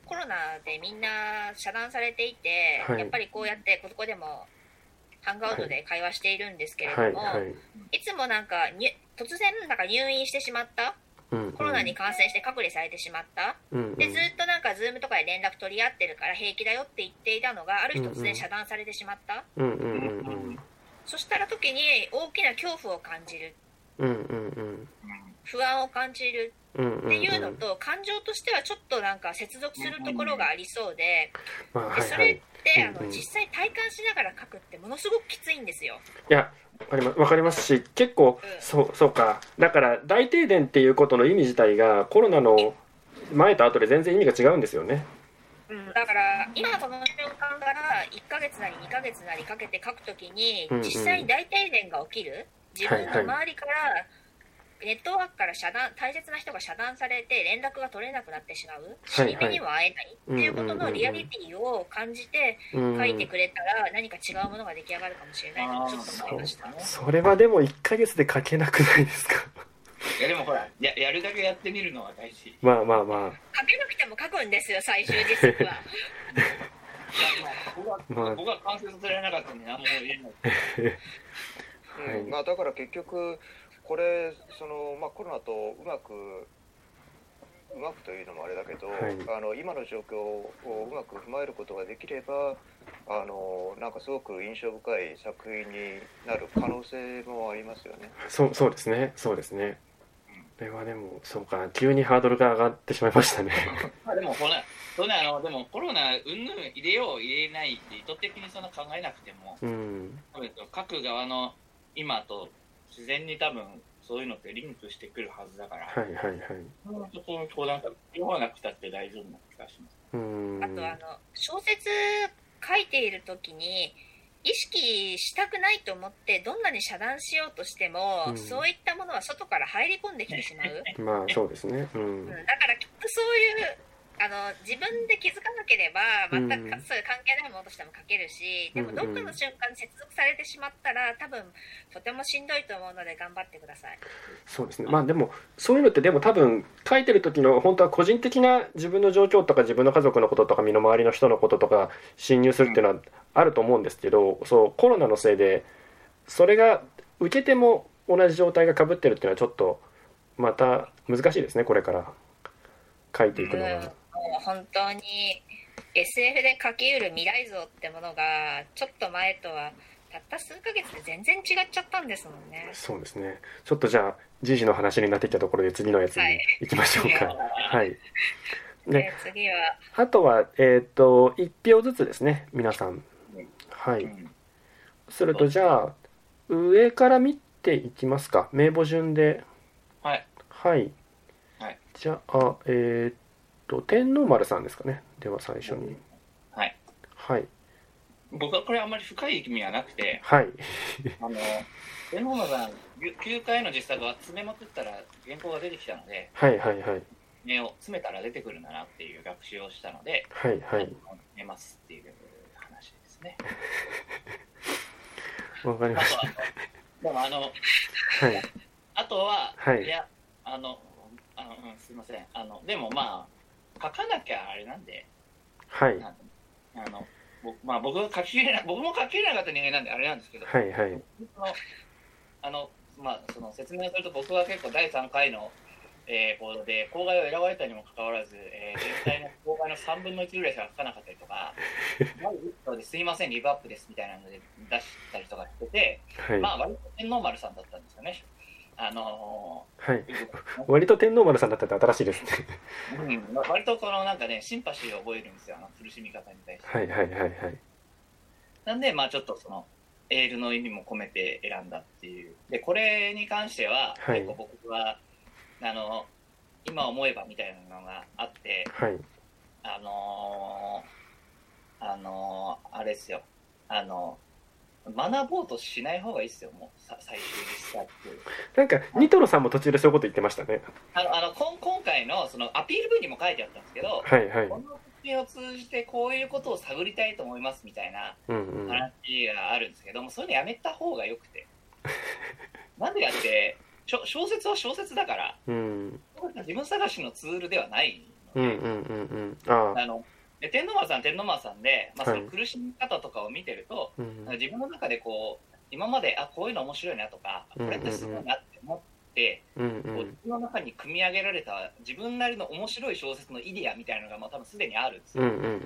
[SPEAKER 4] コロナでみんな遮断されていて、はい、やっぱりこうやってここでもハングアウトで会話しているんですけれども、はいはいはい、いつもなんかに突然なんか入院してしまった、うんうん、コロナに感染して隔離されてしまった、うんうん、でずっとなんかズームとかで連絡取り合ってるから平気だよって言っていたのがある日突然遮断されてしまった、うんうんうんうん、そしたら時に大きな恐怖を感じる、うんうんうん、不安を感じるっていうのと、感情としてはちょっとなんか接続するところがありそうで、でそれってあの実際体感しながら書くってものすごくきついんですよ。
[SPEAKER 1] いやわかりますし、結構、うん、そうそうか、だから大停電っていうことの意味自体がコロナの前と後で全然意味が違うんですよね。
[SPEAKER 4] うん、だから今その瞬間からいっかげつなりにかげつなりかけて書くときに、うんうん、実際に大停電が起きる、自分の周りから、はいはい、ネットワークから遮断、大切な人が遮断されて連絡が取れなくなってしまう、死に目には会えない、はいはい、っていうことのリアリティを感じて書いてくれたら何か違うものが出来上がるかもしれないなとちょっと思いました。
[SPEAKER 1] そ, それはでもいっかげつで書けなくないですか？
[SPEAKER 3] いやでもほら や, やるだけやってみるのは大事。
[SPEAKER 1] まあまあまあ
[SPEAKER 4] 書けなくても書くんですよ最終実績は。いや
[SPEAKER 3] 僕は、まあ、僕は完成させられなかったんで何も言えない、
[SPEAKER 2] うん、まあだから結局これその、まあ、コロナとうまくうまくというのもあれだけど、はい、あの今の状況をうまく踏まえることができればあのなんかすごく印象深い作品になる可能性もありますよね。
[SPEAKER 1] そう、そうですね、そうですね。これはでもそうか、急にハードルが上がってしまいましたね。
[SPEAKER 3] まあでもほら、そんなあのでもコロナ云々入れよう入れないって意図的にそんな考えなくても、うん、多分各側の今と自然に多分そういうのってリンクしてくるはずだから、はいはいはい。そここうなんか言わなくたって大丈夫な気がします。
[SPEAKER 4] うん。あとあの小説書いている時に意識したくないと思ってどんなに遮断しようとしても、うん、そういったものは外から入り込んできてしまう。
[SPEAKER 1] まあそうですね。うん。
[SPEAKER 4] だからきっとそういうあの自分で気づかなければ全くか、うん、そういう関係ないものとしても書けるし、でもどっかの瞬間に接続されてしまったら多分とてもしんどいと思うので頑張ってください。
[SPEAKER 1] そうですね。まあでもそういうのってでも多分書いてる時の本当は個人的な自分の状況とか自分の家族のこととか身の回りの人のこととか侵入するっていうのはあると思うんですけど、そうコロナのせいでそれが受けても同じ状態が被ってるっていうのはちょっとまた難しいですね、これから書いていくのが。うん、
[SPEAKER 4] 本当に エスエフ で書きうる未来像ってものがちょっと前とはたった数ヶ月で全然違っちゃったんですもんね。
[SPEAKER 1] そうですね。ちょっとじゃあ時事の話になってきたところで次のやつに行きましょうか。はい。
[SPEAKER 4] で次は
[SPEAKER 1] あとはえっといち票ずつですね、皆さん。はい。するとじゃあ上から見ていきますか。名簿順で。
[SPEAKER 3] はい。
[SPEAKER 1] はい。
[SPEAKER 3] はい、
[SPEAKER 1] じゃあえー、っと天皇丸さんですかね。では最初に。
[SPEAKER 3] はい。
[SPEAKER 1] はい。
[SPEAKER 3] 僕はこれあんまり深い意味はなくて、
[SPEAKER 1] はい。
[SPEAKER 3] あの天皇丸さんきゅうかいの実作は詰めまくったら原稿が出てきたので、
[SPEAKER 1] はいはいはい。
[SPEAKER 3] 目を詰めたら出てくるんだなっていう学習をしたので、
[SPEAKER 1] はいはい。
[SPEAKER 3] 寝ますっていう話ですね。
[SPEAKER 1] わかりました。
[SPEAKER 3] でもあの、はい。あとは、はい、いやあのあの、うん、すいません。あのでもまあ書かなきゃあれなんで、
[SPEAKER 1] はい。
[SPEAKER 3] あの僕まあ僕が書ききれな僕も書ききれなかった人間なんであれなんですけど、
[SPEAKER 1] はいはい。
[SPEAKER 3] あのまあその説明すると僕は結構だいさんかいのえー、コードで公害を選ばれたにもかかわらず、えー、全体の公害のさんぶんのいちぐらいしか書かなかったりとか、すいませんリブアップですみたいなので出したりとかしてて、はい、まあ割と天皇丸さんだったんですよね。あの
[SPEAKER 1] ー、はい。割と天皇丸さんだったって新しいですね。
[SPEAKER 3] うん、割とこのなんかねシンパシーを覚えるんですよ、あの苦しみ方に対して。
[SPEAKER 1] はいはいはいはい。
[SPEAKER 3] なんでまあちょっとそのエールの意味も込めて選んだっていう。でこれに関しては、はい、結構僕はあの今思えばみたいなのがあって、
[SPEAKER 1] はい、
[SPEAKER 3] あのー、あのー、あれですよ、あの学ぼうとしない方がいいですよ、もう最終実作って。
[SPEAKER 1] なんかニトロさんも途中でそういうこと言ってましたね。
[SPEAKER 3] あのあのこ今回のそのアピール文にも書いてあったんですけど、
[SPEAKER 1] はいはい、
[SPEAKER 3] この作品を通じてこういうことを探りたいと思いますみたいな話があるんですけども、うんうん、そういうのやめた方がよくて。なんでやって小説は小説だから、
[SPEAKER 1] うん、
[SPEAKER 3] 自分探しのツールではないのうんうん
[SPEAKER 1] うんうんあ
[SPEAKER 3] あので天皇丸さん天皇丸さんで、まあ、その苦しみ方とかを見てると、
[SPEAKER 1] はい、
[SPEAKER 3] 自分の中でこう今まであこういうの面白いなとか、これってすごいなって思って、うんうん、こう自分の中に組み上げられた自分なりの面白い小説のイデアみたいなのがまあ多分すでにあるんですよ、うんうんうんうん、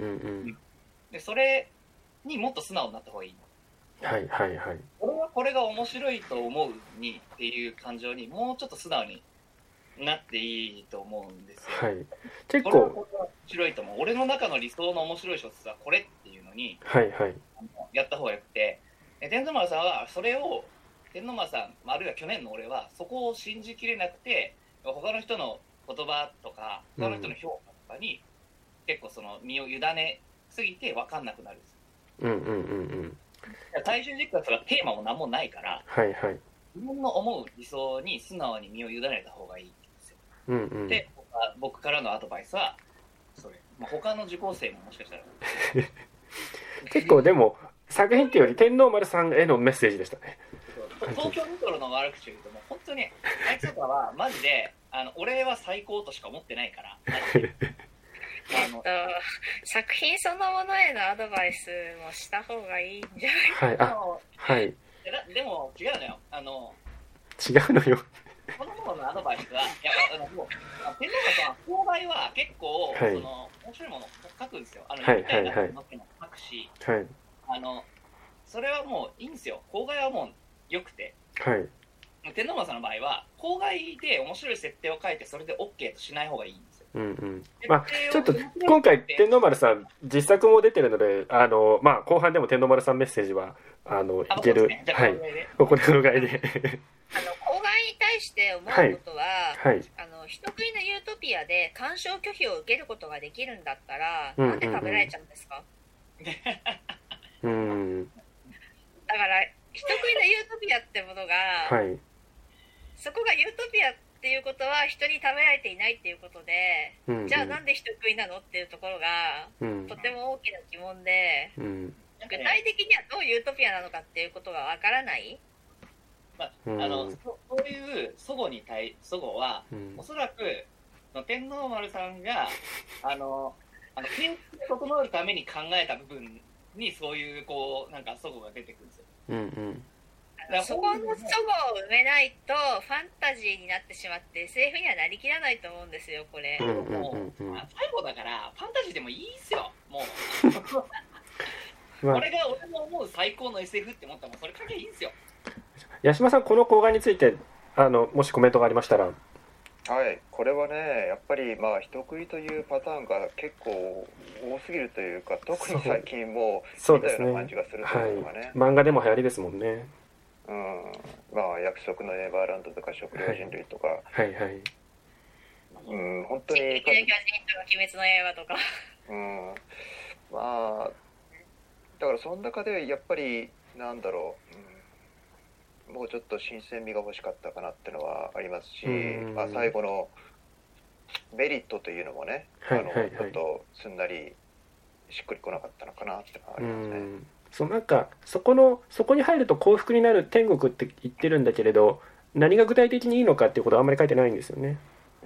[SPEAKER 3] でそれにもっと素直になった方がいい。
[SPEAKER 1] はいはいはい。
[SPEAKER 3] 俺はこれが面白いと思うにっていう感情にもうちょっと素直になっていいと思うんですよ。
[SPEAKER 1] はい。結構
[SPEAKER 3] 面白いと思う。俺の中の理想の面白い小説はこれっていうのに、
[SPEAKER 1] はいはい、
[SPEAKER 3] やった方がよくて、天皇丸さんはそれを天皇丸さんあるいは去年の俺はそこを信じきれなくて、他の人の言葉とか他の人の評価とかに、うん、結構その身を委ねすぎて分かんなくなるんですよ。
[SPEAKER 1] うんうんうんうん。
[SPEAKER 3] 最終実はそれはテーマも何もないから、
[SPEAKER 1] はいはい、
[SPEAKER 3] 自分の思う理想に素直に身を委ねた方がいいんですよ。
[SPEAKER 1] うんうん、
[SPEAKER 3] で僕からのアドバイスはそれ、まあ、他の受講生ももしかしたら
[SPEAKER 1] 結構でも作品っていうより天皇丸さんへのメッセージでしたね。
[SPEAKER 3] 東京メトロの悪口を言うともう本当にあいつとかはマジであの俺は最高としか思ってないから
[SPEAKER 4] あの作品そのものへのアドバイスもした方がいいんじゃないかな。
[SPEAKER 1] はい、あ、はい。
[SPEAKER 3] で, でも違うのよ。あの
[SPEAKER 1] 違うのよ。
[SPEAKER 3] このもののアドバイスは、いやあのもう天皇丸さんは購買は結構、はい、その面白いものを書くんですよ。あの
[SPEAKER 1] はいはいはい。
[SPEAKER 3] 書くし、
[SPEAKER 1] はい。
[SPEAKER 3] あのそれはもういいんですよ。購買はもう良くて。
[SPEAKER 1] はい。
[SPEAKER 3] 天皇丸さんの場合は購買で面白い設定を書いてそれで OK としない方がいいんですよ。
[SPEAKER 1] うんうん。まあちょっと今回天皇丸さん実作も出てるので、あのまあ後半でも天皇丸さんメッセージはあのいける、ね、はい。ここでこのぐらいで。
[SPEAKER 4] あの購買に対して思うことは、
[SPEAKER 1] はいはい、
[SPEAKER 4] あの人食いのユートピアで鑑賞拒否を受けることができるんだったら、うんうんうん、なんで食べられちゃうんですか？
[SPEAKER 1] うん。
[SPEAKER 4] だから人食いのユートピアってものが、
[SPEAKER 1] はい、
[SPEAKER 4] そこがユートピアっていうことは人に食べられていないっていうことで、うんうん、じゃあなんで人食いなのっていうところが、うん、とても大きな疑問で、うん、具体的にはどうユートピアなのかっていうことがわからない。
[SPEAKER 3] まあ、あの そ, そういう祖母に対祖母は、うん、おそらく天皇丸さんがあのあの健康を整えるために考えた部分にそういうこうなんか祖母が出てくるんですよ。
[SPEAKER 1] うんうん、
[SPEAKER 4] だそこの祖母を埋めないとファンタジーになってしまって エスエフ にはなりきらないと思うんですよこれ。
[SPEAKER 1] うんうんうん、
[SPEAKER 3] まあ、最後だからファンタジーでもいいっすよもう。これが俺の思う最高の エスエフ って思ったらもうそれ書けばいいんですよ。
[SPEAKER 1] 八島さんこの講話についてあのもしコメントがありましたら。
[SPEAKER 2] はい、これはねやっぱりまあ人食いというパターンが結構多すぎるというか特に最近もう見たような感じがするというのがね、はい、
[SPEAKER 1] 漫画でも流行りですもんね。
[SPEAKER 2] うん、まあ約束のネバーランドとか食料人類とか、
[SPEAKER 1] はいはいはい、
[SPEAKER 2] うん、本当に
[SPEAKER 4] 進撃の巨人とか鬼滅の刃とか、
[SPEAKER 2] うん、まあだからその中でやっぱりなんだろう、うん、もうちょっと新鮮味が欲しかったかなってのはありますし、まあ、最後のメリットというのもね、はいはいはい、あのちょっとすんなりしっくりこなかったのかなってのはありますね。
[SPEAKER 1] うんそのなんかそこのそこに入ると幸福になる天国って言ってるんだけれど何が具体的にいいのかっていうことはあんまり書いてないんですよね。
[SPEAKER 2] うん、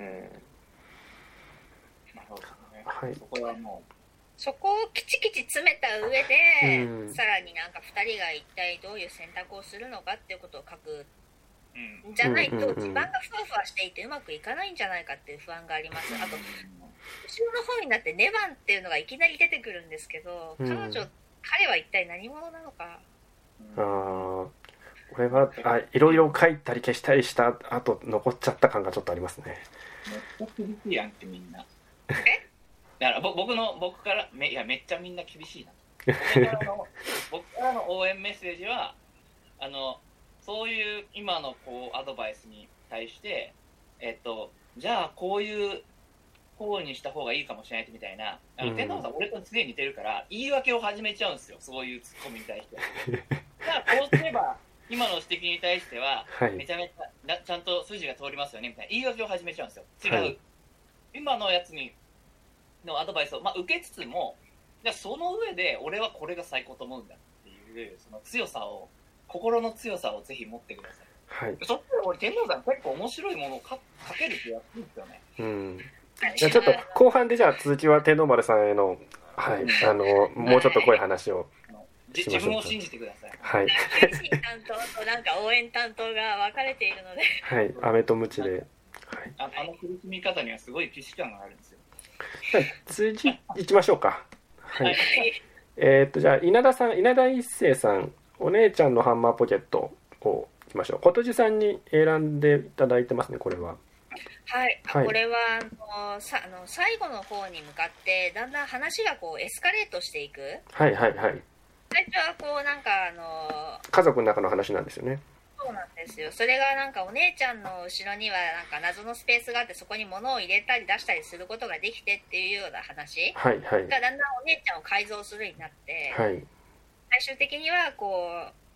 [SPEAKER 1] はい、
[SPEAKER 3] そこはもう
[SPEAKER 4] そこをきちきち詰めた上で、うん、さらになんかふたりが一体どういう選択をするのかっていうことを書くんじゃないと、うんうんうん、地盤がふわふわしていてうまくいかないんじゃないかっていう不安があります。あと後ろの方になってネバンっていうのがいきなり出てくるんですけど、彼女、うん、彼は一体何者なのか。
[SPEAKER 1] あこれはあいろいろ書いたり消したりした後残っちゃった感がちょっとありますね。
[SPEAKER 3] めっちゃ厳しいやんってみんな。
[SPEAKER 4] え
[SPEAKER 3] だから僕の僕からめいやめっちゃみんな厳しいな。僕からの僕からの応援メッセージはあのそういう今のこうアドバイスに対してえっとじゃあこういう方にした方がいいかもしれないみたいなあの天皇さん俺とすげえ似てるから言い訳を始めちゃうんですよそういうツッコミに対して。じゃあこうすれば今の指摘に対してはめちゃめちゃちゃんと筋が通りますよねみたいな言い訳を始めちゃうんですよ。違う、はい、今のやつにのアドバイスを、まあ、受けつつもじゃあその上で俺はこれが最高と思うんだっていうその強さを心の強さをぜひ持ってください。
[SPEAKER 1] はい、
[SPEAKER 3] そっちで俺天皇さん結構面白いものを書ける気がするんですよね。
[SPEAKER 1] うんじゃあちょっと後半でじゃあ続きは天皇丸さんへの、はい、あのもうちょっと濃い話を
[SPEAKER 3] しましょう。自分を信じてください。
[SPEAKER 1] はい。
[SPEAKER 4] 配信担当となんか応援担当が分かれているので。
[SPEAKER 1] はい、飴とムチで。はい、
[SPEAKER 3] あ, あの苦しみ方にはすごい既視感があるんですよ。
[SPEAKER 1] はい、次行きましょうか。はい。
[SPEAKER 4] はい、
[SPEAKER 1] えー、っとじゃあ稲田さん、稲田一成さん、お姉ちゃんのハンマーポケットをいきましょう。琴路さんに選んでいただいてますね、これは。
[SPEAKER 4] はい、
[SPEAKER 1] はい、
[SPEAKER 4] これはあのさあの最後の方に向かってだんだん話がこうエスカレートしていく。
[SPEAKER 1] はいはいはい。
[SPEAKER 4] 最初はこうなんかあの
[SPEAKER 1] 家族の中の話なんですよね。
[SPEAKER 4] そうなんですよ。それがなんかお姉ちゃんの後ろにはなんか謎のスペースがあって、そこに物を入れたり出したりすることができてっていうような話、
[SPEAKER 1] はいはい、
[SPEAKER 4] がだんだんお姉ちゃんを改造するようになって、
[SPEAKER 1] はい、
[SPEAKER 4] 最終的にはこ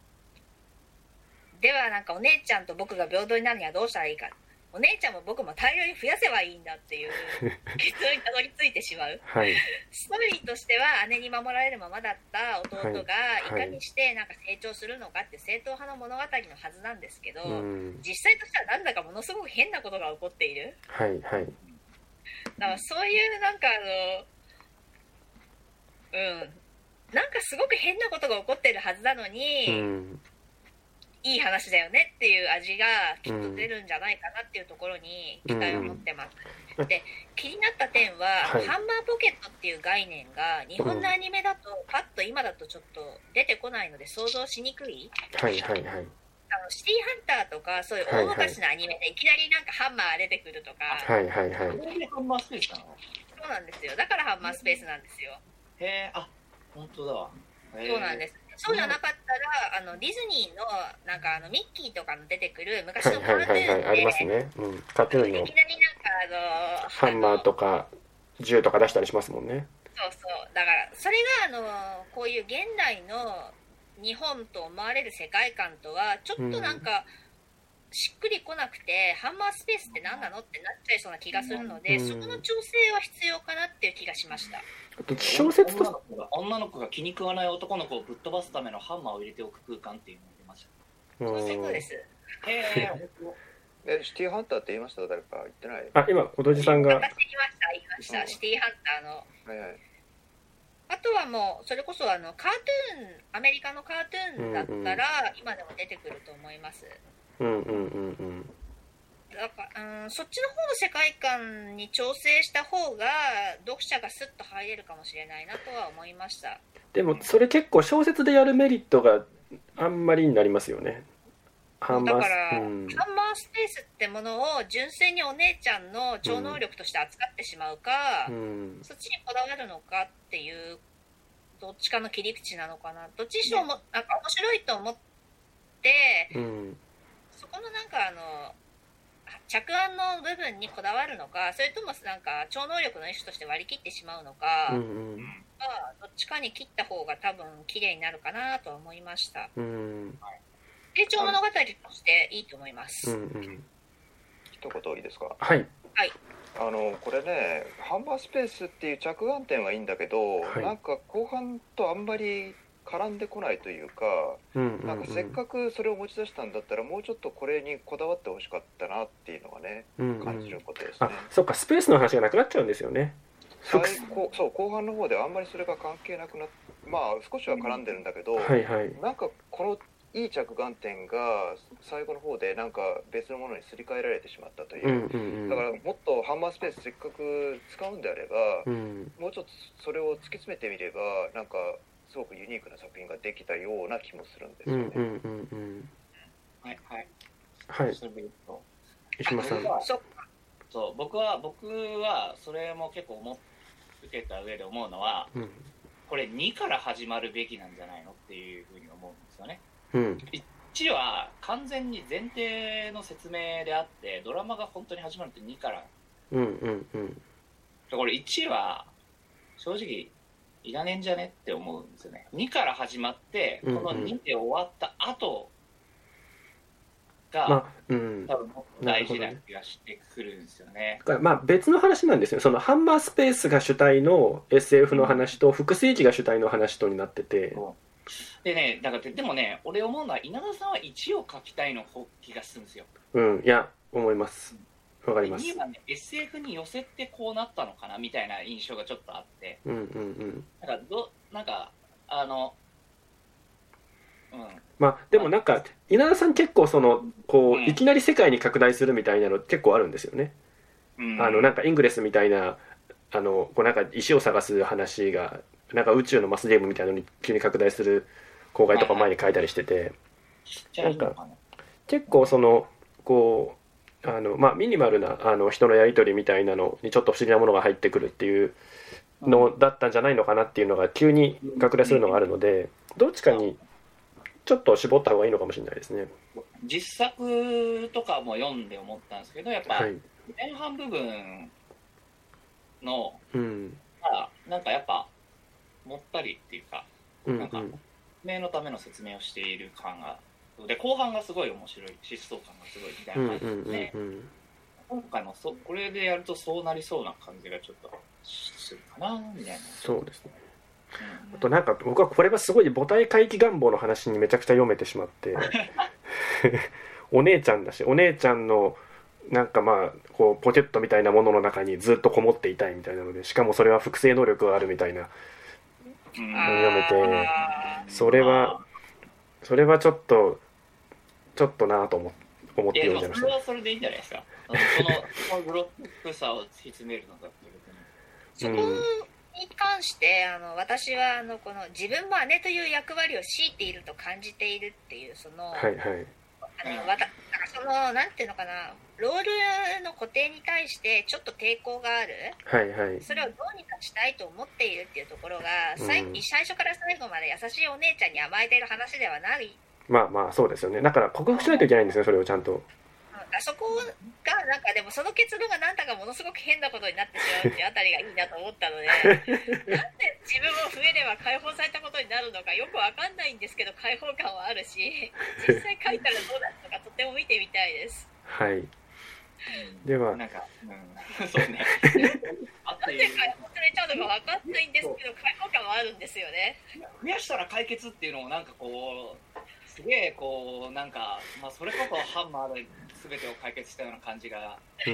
[SPEAKER 4] うではなんかお姉ちゃんと僕が平等になるにはどうしたらいいか、お姉ちゃんも僕も大量に増やせばいいんだっていう結論にたどり着いてしまう、
[SPEAKER 1] はい、
[SPEAKER 4] ストーリーとしては姉に守られるままだった弟がいかにしてなんか成長するのかって正統派の物語のはずなんですけど、
[SPEAKER 1] うん、
[SPEAKER 4] 実際としてはなんだかものすごく変なことが起こっている。
[SPEAKER 1] はいはい。
[SPEAKER 4] だからそういうなんかあのうんなんかすごく変なことが起こってるはずなのに、
[SPEAKER 1] うん、
[SPEAKER 4] いい話だよねっていう味がきっと出るんじゃないかなっていうところに期待を持ってます、うん、で気になった点は、はい、ハンマーポケットっていう概念が日本のアニメだとパッと今だとちょっと出てこないので想像しにくい、
[SPEAKER 1] はいはいはい、
[SPEAKER 4] あのシティハンターとかそういう大昔のアニメでいきなりなんかハンマー出てくるとか、
[SPEAKER 1] はいはいはい、
[SPEAKER 3] ハンマースペースかな。
[SPEAKER 4] そうなんですよ。だからハンマースペースなんですよ。
[SPEAKER 3] へえ、あ、本当だわ。
[SPEAKER 4] そうなんです。そうじゃなかったら、あのディズニーのなんかあのミッキーとかの出てくる昔のカートゥーンで、
[SPEAKER 1] はいはいはいはい、ありますね。うん、カートゥーンの
[SPEAKER 4] いきなりなんかあの
[SPEAKER 1] ハンマーとか銃とか出したりしますもんね。
[SPEAKER 4] そうそう。だからそれがあのこういう現代の日本と思われる世界観とはちょっとなんか、うん、しっくりこなくて、ハンマースペースって何なのってなっちゃいそうな気がするので、うん、そこの調整は必要かなっていう気がしました。
[SPEAKER 1] あと小説と
[SPEAKER 3] 女の子が女の子が気に食わない男の子をぶっ飛ばすためのハンマーを入れておく空間っていうのが出ました。
[SPEAKER 4] そういうことです。
[SPEAKER 3] へえ。
[SPEAKER 2] え、シティハンターって言いました？誰か言ってない？
[SPEAKER 1] あ、今小戸さんが。
[SPEAKER 4] 私言いました言いました、うん、シティハンターの。
[SPEAKER 2] はいはい。
[SPEAKER 4] あとはもうそれこそあのカートゥーン、アメリカのカートゥーンだったら今でも出てくると思います。
[SPEAKER 1] うんうんうんうん。
[SPEAKER 4] だから、うん、そっちの方の世界観に調整した方が読者がスッと入れるかもしれないなとは思いました。
[SPEAKER 1] でもそれ結構小説でやるメリットがあんまりになりますよね。
[SPEAKER 4] ハンマー、だから、うん、ハンマースペースってものを純粋にお姉ちゃんの超能力として扱ってしまうか、うん、そっちにこだわるのかっていうどっちかの切り口なのかな。どっちにしてもなんか面白いと思って、うん、そこのなんかあの着眼の部分にこだわるのか、それともなんか超能力の一種として割り切ってしまうのか、うんうん、まあ、どっちかに切った方が多分綺麗になるかなと思いました。うん、成長物語としていいと思います。うんうん、
[SPEAKER 2] 一言いいですか？
[SPEAKER 1] はい。
[SPEAKER 4] はい。
[SPEAKER 2] あのこれね、ハンマースペースっていう着眼点はいいんだけど、はい、なんか後半とあんまり絡んでこないというか、うんうんうん、なんかせっかくそれを持ち出したんだったらもうちょっとこれにこだわってほしかったなっていうのがね、うんうん、感じることですね。
[SPEAKER 1] あ、そっか、スペースの話がなくなっちゃうんですよね。
[SPEAKER 2] 最高、そう、後半の方ではあんまりそれが関係なくなっ、まあ少しは絡んでるんだけど、うん、はいはい、なんかこのいい着眼点が最後の方でなんか別のものにすり替えられてしまったという、うんうんうん、だからもっとハンマースペースせっかく使うんであれば、うん、もうちょっとそれを突き詰めてみればなんかすごくユニークな作品ができたような気もするんですよね。うんうんうんうん、
[SPEAKER 3] はいはい
[SPEAKER 1] はい。石間さん。
[SPEAKER 3] そうそう、僕は僕はそれも結構思受けた上で思うのは、うん、これにから始まるべきなんじゃないのっていうふうに思うんですよね。うん、いちは完全に前提の説明であってドラマが本当に始まるってにから、うんうんうん、これいちは正直いらねえんじゃねって思うんですよね。にから始まってこのにで終わった後が、まあうん、多分大事な気がしてくるんですよね。
[SPEAKER 1] だからまあ別の話なんですよ。そのハンマースペースが主体の エスエフ の話と複数域が主体の話とになってて、うん、
[SPEAKER 3] でね、だからでもね、俺思うのは稲田さんはいちを書きたいの気がするんですよ。
[SPEAKER 1] うん、いや思います。 わかります。
[SPEAKER 3] にはね エスエフ に寄せてこうなったのかなみたいな印象がちょっとあって、
[SPEAKER 1] うんうんうん、
[SPEAKER 3] なんかどなんかあの、うん、
[SPEAKER 1] まあでもなんか稲田さん結構そのこう、うん、いきなり世界に拡大するみたいなの結構あるんですよね。うん、あのなんかイングレスみたいなあのこうなんか石を探す話がなんか宇宙のマスゲームみたいなのに急に拡大する公開とか前に書いたりしてて、なんか結構そのこうあのまあミニマルなあの人のやり取りみたいなのにちょっと不思議なものが入ってくるっていうのだったんじゃないのかなっていうのが急に拡大するのがあるので、どっちかにちょっと絞った方がいいのかもしれないですね。
[SPEAKER 3] 実作とかも読んで思ったんですけど、やっぱ前半部分の、うん、なんかやっぱもったりっていうか、なんか説明のための説明をしている感がで、後半がすごい面白い、疾走感がすごいみたいな感じで、今回もそこれでやるとそうなりそうな感じがちょっとするかなみたいな。
[SPEAKER 1] そうですね。うん、あとなんか僕はこれはすごい母体回帰願望の話にめちゃくちゃ読めてしまってお姉ちゃんだし、お姉ちゃんのなんかまあこうポケットみたいなものの中にずっとこもっていたいみたいなので、しかもそれは複製能力があるみたいな読めて、それはそれはちょっとちょっとなぁと思思って読んじゃいました。
[SPEAKER 3] いや、それはそれでいいんじゃないですか。そのそのブロックさを説明るのだって
[SPEAKER 4] そこに関してあの私はあのこの自分も姉という役割を強いていると感じているっていうその、
[SPEAKER 1] はいはい、
[SPEAKER 4] あのわたそのなんていうのかな、ロールの固定に対してちょっと抵抗がある、
[SPEAKER 1] はいはい、
[SPEAKER 4] それをどうにかしたいと思っているっていうところが、うん、最, 最初から最後まで優しいお姉ちゃんに甘えている話ではない。
[SPEAKER 1] まあまあそうですよね。だから克服しないといけないんですね、それをちゃんと。
[SPEAKER 4] あそこがなんかでもその結論がなんだかものすごく変なことになってしまうっていうあたりがいいなと思ったのでなんで自分も増えれば解放されたことになるのかよくわかんないんですけど、解放感はあるし、実際書いたらどうなるのかとても見てみたいです。
[SPEAKER 1] はい。では
[SPEAKER 3] なんか、うん、そうね
[SPEAKER 4] なんで解放されちゃうのかわかんないんですけど、解放感はあるんですよね。
[SPEAKER 3] 増やしたら解決っていうのもなんかこうすげえこうなんか、まあ、それこそハンマーで全てを解決したような感じが、うん、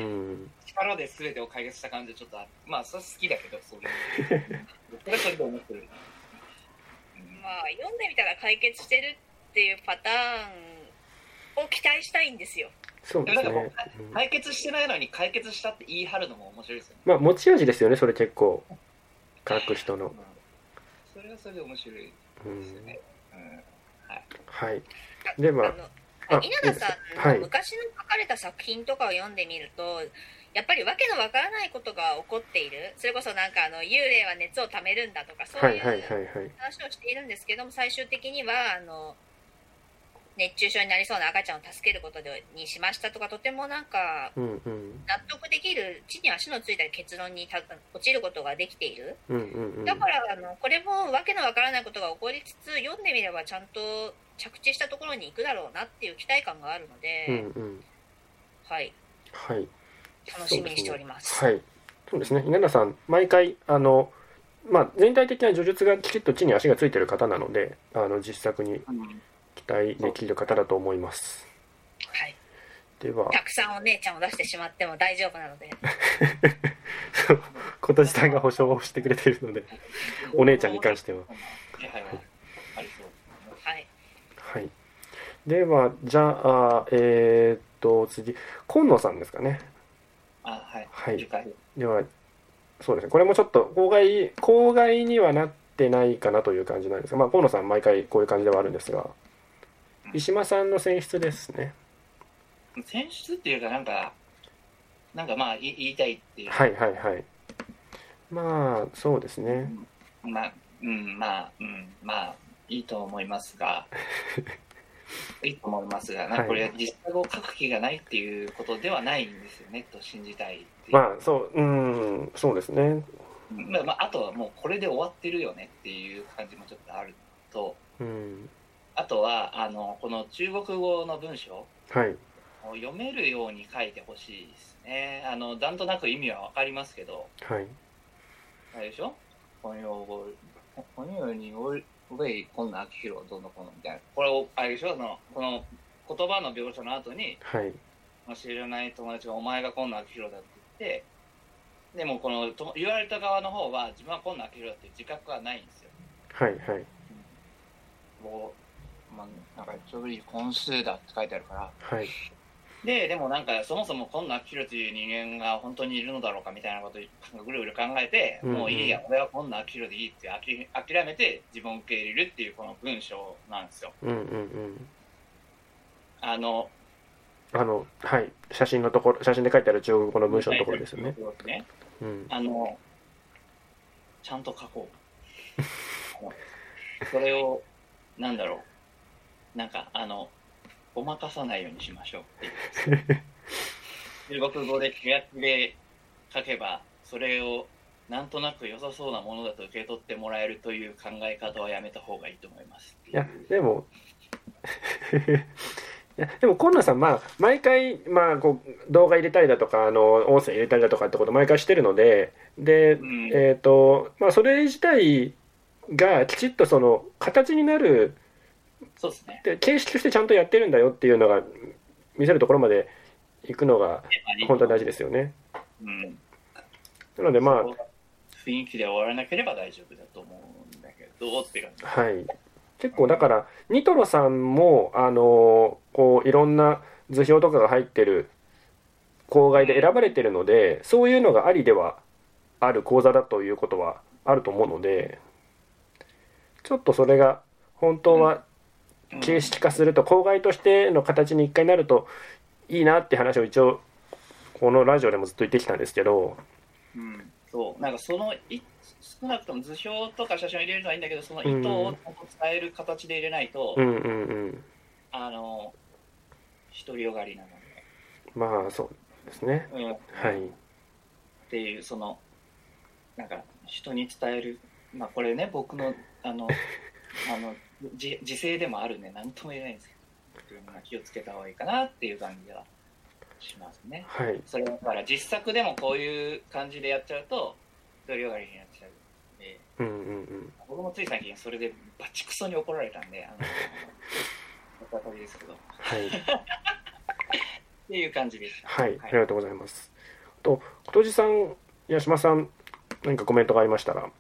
[SPEAKER 3] 力で全てを解決した感じでちょっとあって、まあそれ好きだけどそういうそれそれで思ってる、
[SPEAKER 4] うん、まあ読んでみたら解決してるっていうパターンを期待したいんですよ。
[SPEAKER 1] そうですね、
[SPEAKER 3] 解決してないのに解決したって言い張るのも面白いですよね。
[SPEAKER 1] まあ持ち味ですよね、それ結構書く人の、うん、
[SPEAKER 3] それはそれで面白いですよね、うんうん、はい、
[SPEAKER 1] はい、では
[SPEAKER 4] 稲田さんの昔の書かれた作品とかを読んでみると、はい、やっぱりわけのわからないことが起こっている。それこそなんかあの幽霊は熱をためるんだとかそういう話をしているんですけども、最終的にはあの熱中症になりそうな赤ちゃんを助けることでにしましたとか、とてもなんか納得できる、地に足のついた結論にた落ちることができている、うんうんうん、だからあのこれもわけのわからないことが起こりつつ読んでみればちゃんと着地したところに行くだろうなっていう期待感があるので、うんうん、はい、
[SPEAKER 1] はい、
[SPEAKER 4] 楽しみにしております。
[SPEAKER 1] はい、そうですね。稲田さん毎回あの、まあ、全体的な叙述がきちっと地に足がついている方なので、あの実作に期待できる方だと思います。
[SPEAKER 4] はい。
[SPEAKER 1] では
[SPEAKER 4] たくさんお姉ちゃんを出してしまっても大丈夫なので
[SPEAKER 1] 小田さんが保証をしてくれているのでお姉ちゃんに関しては、
[SPEAKER 4] はい
[SPEAKER 1] はい、ではじゃあえー、っと次今野さんですかね。
[SPEAKER 3] あ、はい、
[SPEAKER 1] はい、ではそうですね、これもちょっと公害公害にはなってないかなという感じなんですが、まあ、今野さん毎回こういう感じではあるんですが、石間さんの選出ですね。
[SPEAKER 3] 選出っていうかなんかなんかまあ言いたいっていう、
[SPEAKER 1] はいはいはい、まあそうですね、
[SPEAKER 3] うん、まあうんまあうんまあいいと思いますがいいと思いますが、なんかこれ実際を書く気がないっていうことではないんですよねと信じたいっていう。
[SPEAKER 1] まあそううんそうですね。
[SPEAKER 3] まあ、まあ、あとはもうこれで終わってるよねっていう感じもちょっとあると、うん、あとはあのこの中国語の文章、
[SPEAKER 1] はい、
[SPEAKER 3] 読めるように書いてほしいですね。あのなんとなく意味は分かりますけど、
[SPEAKER 1] はい、
[SPEAKER 3] あれでしょ、本用語本用においこんな秋広どうのこうのみたいな、これをあれでしょ、あのこの言葉の描写の後に、
[SPEAKER 1] はい、
[SPEAKER 3] 知らない友達がお前が今野明宏だって言って、でもこのと言われた側の方は自分は今野明宏だっていう自覚はないんですよ。
[SPEAKER 1] はいはい。
[SPEAKER 3] もう、まあ、なんかちょうどいい本数だって書いてあるから。
[SPEAKER 1] はい。
[SPEAKER 3] で、でもなんかそもそも今野明宏という人間が本当にいるのだろうかみたいなことをぐるぐる考えて、うんうん、もういいや、俺は今野明宏でいいって諦めて自分を受け入れるっていうこの文章なんですよ。
[SPEAKER 1] うんうんうん。
[SPEAKER 3] あの、
[SPEAKER 1] あの、はい、写真のところ、写真で書いてある中国語の文章のところですよね。
[SPEAKER 3] ね、うん、あの、ちゃんと書こう。それを、なんだろう、なんか、あの、ごまかさないようにしましょうっていう。中国語で気楽で書けば、それをなんとなく良さそうなものだと受け取ってもらえるという考え方はやめた方がいいと思います。
[SPEAKER 1] いや、でも、いやでも今野さん、まあ、毎回、まあ、こう動画入れたりだとかあの音声入れたりだとかってことを毎回してるので、で、うん、えーとまあ、それ自体がきちっとその形になる、
[SPEAKER 3] そうですね、
[SPEAKER 1] で形式としてちゃんとやってるんだよっていうのが見せるところまでいくのが本当に大事ですよね。
[SPEAKER 3] うん、
[SPEAKER 1] なのでまあ
[SPEAKER 3] 雰囲気で終わらなければ大丈夫だと思うんだけどって感じ。
[SPEAKER 1] はい、結構だからニトロさんもあのこういろんな図表とかが入ってる講外で選ばれてるので、そういうのがありではある講座だということはあると思うので、ちょっとそれが本当は形式化すると講外としての形に一回なるといいなって話を一応このラジオでもずっと言ってきたんですけど、
[SPEAKER 3] うん、そうなんかそのい少なくとも図表とか写真を入れるのはいいんだけど、その意図を伝える形で入れないと、
[SPEAKER 1] うんうんうん、
[SPEAKER 3] あの独りよがりなので、
[SPEAKER 1] まあそうですね、
[SPEAKER 3] うん、
[SPEAKER 1] はい
[SPEAKER 3] っていうそのなんか人に伝える、まあこれね僕のあのあの自自制でもあるんで何とも言えないんですけど、気をつけた方がいいかなっていう感じはしますね。
[SPEAKER 1] はい。
[SPEAKER 3] それだから実作でもこういう感じでやっちゃうと独りよがりになっちゃう。
[SPEAKER 1] うんうんうん、
[SPEAKER 3] 僕もつい最近それでバチクソに怒られたんで、あのおたですけど、
[SPEAKER 1] はい、
[SPEAKER 3] っていう感じでした。
[SPEAKER 1] はい、はい、ありがとうございます。と琴路さん、八島さん、何かコメントがありましたら。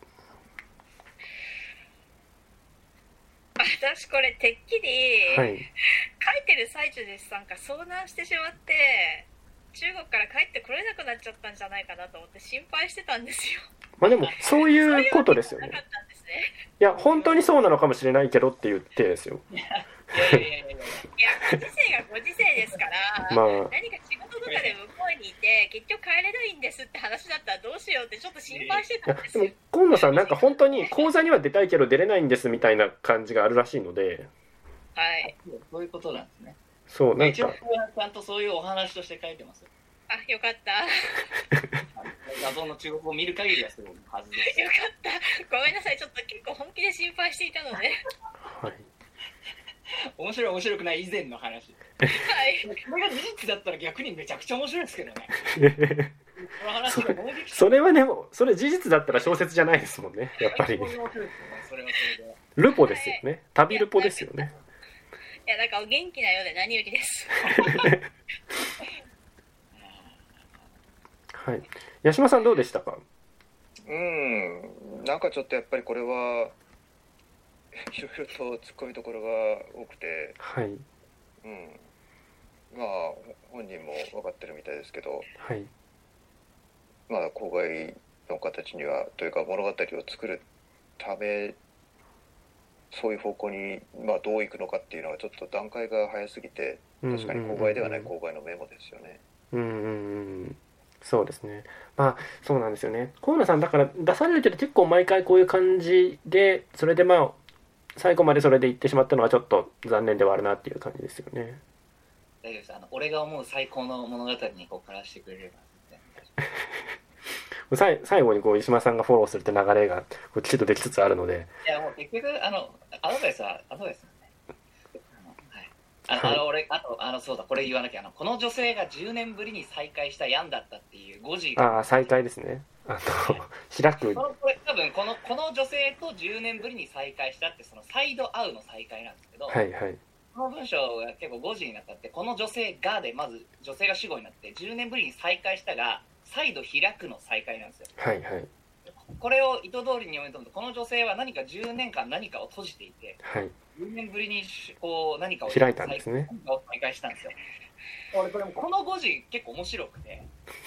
[SPEAKER 4] 私これてっきり、
[SPEAKER 1] はい、
[SPEAKER 4] 書いてる最中で参加遭難してしまって中国から帰ってこれなくなっちゃったんじゃないかなと思って心配してたんですよ。
[SPEAKER 1] まあでもそういうことですよね。いや本当にそうなのかもしれないけどっていう手ですよ。
[SPEAKER 3] いやいやいやいやいや、
[SPEAKER 4] ご時世がご時世ですから、まあ、何か仕事とかで向こうにいて結局帰れないんですって話だったらどうしようってちょっと心配してたんですよ。
[SPEAKER 1] でも今野さんなんか本当に講座には出たいけど出れないんですみたいな感じがあるらしいので、
[SPEAKER 4] はい、
[SPEAKER 3] そういうことなんですね。
[SPEAKER 1] そうなんか
[SPEAKER 3] 一応ちゃんとそういうお話として書いてます。
[SPEAKER 4] あ、よかった。
[SPEAKER 3] 画像の中国語を見る限りはそういうはずです。
[SPEAKER 4] よかった。ごめんなさい、ちょっと結構本気で心配していたので。
[SPEAKER 1] はい。
[SPEAKER 3] 面白い面白くない以前の話。
[SPEAKER 4] はい。
[SPEAKER 3] これが事実だったら逆にめちゃくちゃ面白いですけどね。この話がもうできた。
[SPEAKER 1] それはね、もそれ事実だったら小説じゃないですもんね。やっぱり。
[SPEAKER 3] それはそれで
[SPEAKER 1] ルポですよね。旅ルポですよね。
[SPEAKER 4] いや、なんかお元気なようで何よりです。
[SPEAKER 1] はい。八島さんどうでしたか？
[SPEAKER 2] うん、なんかちょっとやっぱりこれはいろいろと突っ込みどころが多くて、
[SPEAKER 1] はい。うん、
[SPEAKER 2] まあ本人も分かってるみたいですけど、
[SPEAKER 1] はい。
[SPEAKER 2] まあ郊外の形にはというか物語を作るためそういう方向にまあどういくのかっていうのはちょっと段階が早すぎて、確かに郊外ではない郊外のメモですよね。
[SPEAKER 1] うんうんうん。そうですね。まあそうなんですよね。河野さんだから出されるけど結構毎回こういう感じで、それでまあ最後までそれで言ってしまったのはちょっと残念ではあるなっていう感じですよね。
[SPEAKER 3] 大丈夫です。あの俺が思う最高の物語にこうからしてくれれ
[SPEAKER 1] ば最最後にこう石間さんがフォローするって流れがこうきちっとできつつあるので。
[SPEAKER 3] いやもう結局あのアドバイスはアドバイスなんで。あの、はい、あの俺あとあのそうだこれ言わなきゃ、あのこの女性がじゅうねんぶりに再会したヤンだったっていうごじ
[SPEAKER 1] ああ再会ですね。あの開く
[SPEAKER 3] これ多分このこの女性とじゅうねんぶりに再会したってそのサイドアウの再会なんですけど、
[SPEAKER 1] はいはい、
[SPEAKER 3] この文章が結構誤字になったって、この女性がでまず女性が主語になって、じゅうねんぶりに再会したが再度開くの再会なんですよ。
[SPEAKER 1] はいはい。
[SPEAKER 3] これを意図通りに読み取ると、この女性は何かじゅうねんかん何かを閉じていて、
[SPEAKER 1] はい、
[SPEAKER 3] じゅうねんぶりにこう何かを
[SPEAKER 1] 開いたんですね。
[SPEAKER 3] 何かを再開したんですよ。俺これもこの誤字結構面白くて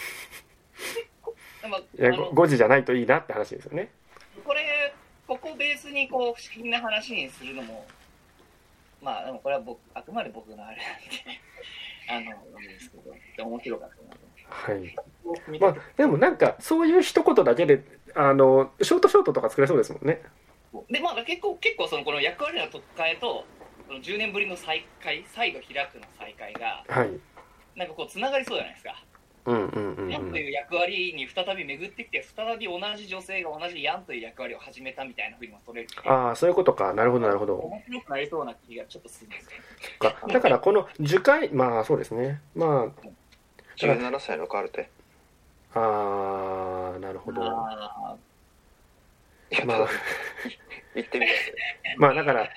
[SPEAKER 3] でも
[SPEAKER 1] いや誤字じゃないといいなって話ですよね。
[SPEAKER 3] これここベースにこう不思議な話にするのも、まあでもこれは僕あくまで僕のあれなんであのいいですけど、面白かったなと。
[SPEAKER 1] はい。まあでもなんかそういう一言だけであのショートショートとか作れそうですもんね。
[SPEAKER 3] でまあ結構結構そのこの役割の取っ換えとそのじゅうねんぶりの再会、再度開くの再会が、はい、なんかこうつながりそうじゃないですか。
[SPEAKER 1] うんうんうんうん、
[SPEAKER 3] ヤンという役割に再び巡ってきて、再び同じ女性が同じヤンという役割を始めたみたいなふうにも取れる。
[SPEAKER 1] ああ、そういうことか。なるほどなるほど。
[SPEAKER 3] 面白くなりそうな気がちょっとするんですね。
[SPEAKER 1] かだからこの樹海、まあそうですね。まあ
[SPEAKER 2] じゅうななさいのカルテ。
[SPEAKER 1] ああ、なるほど。
[SPEAKER 2] あまあ言ってみて。
[SPEAKER 1] まあだから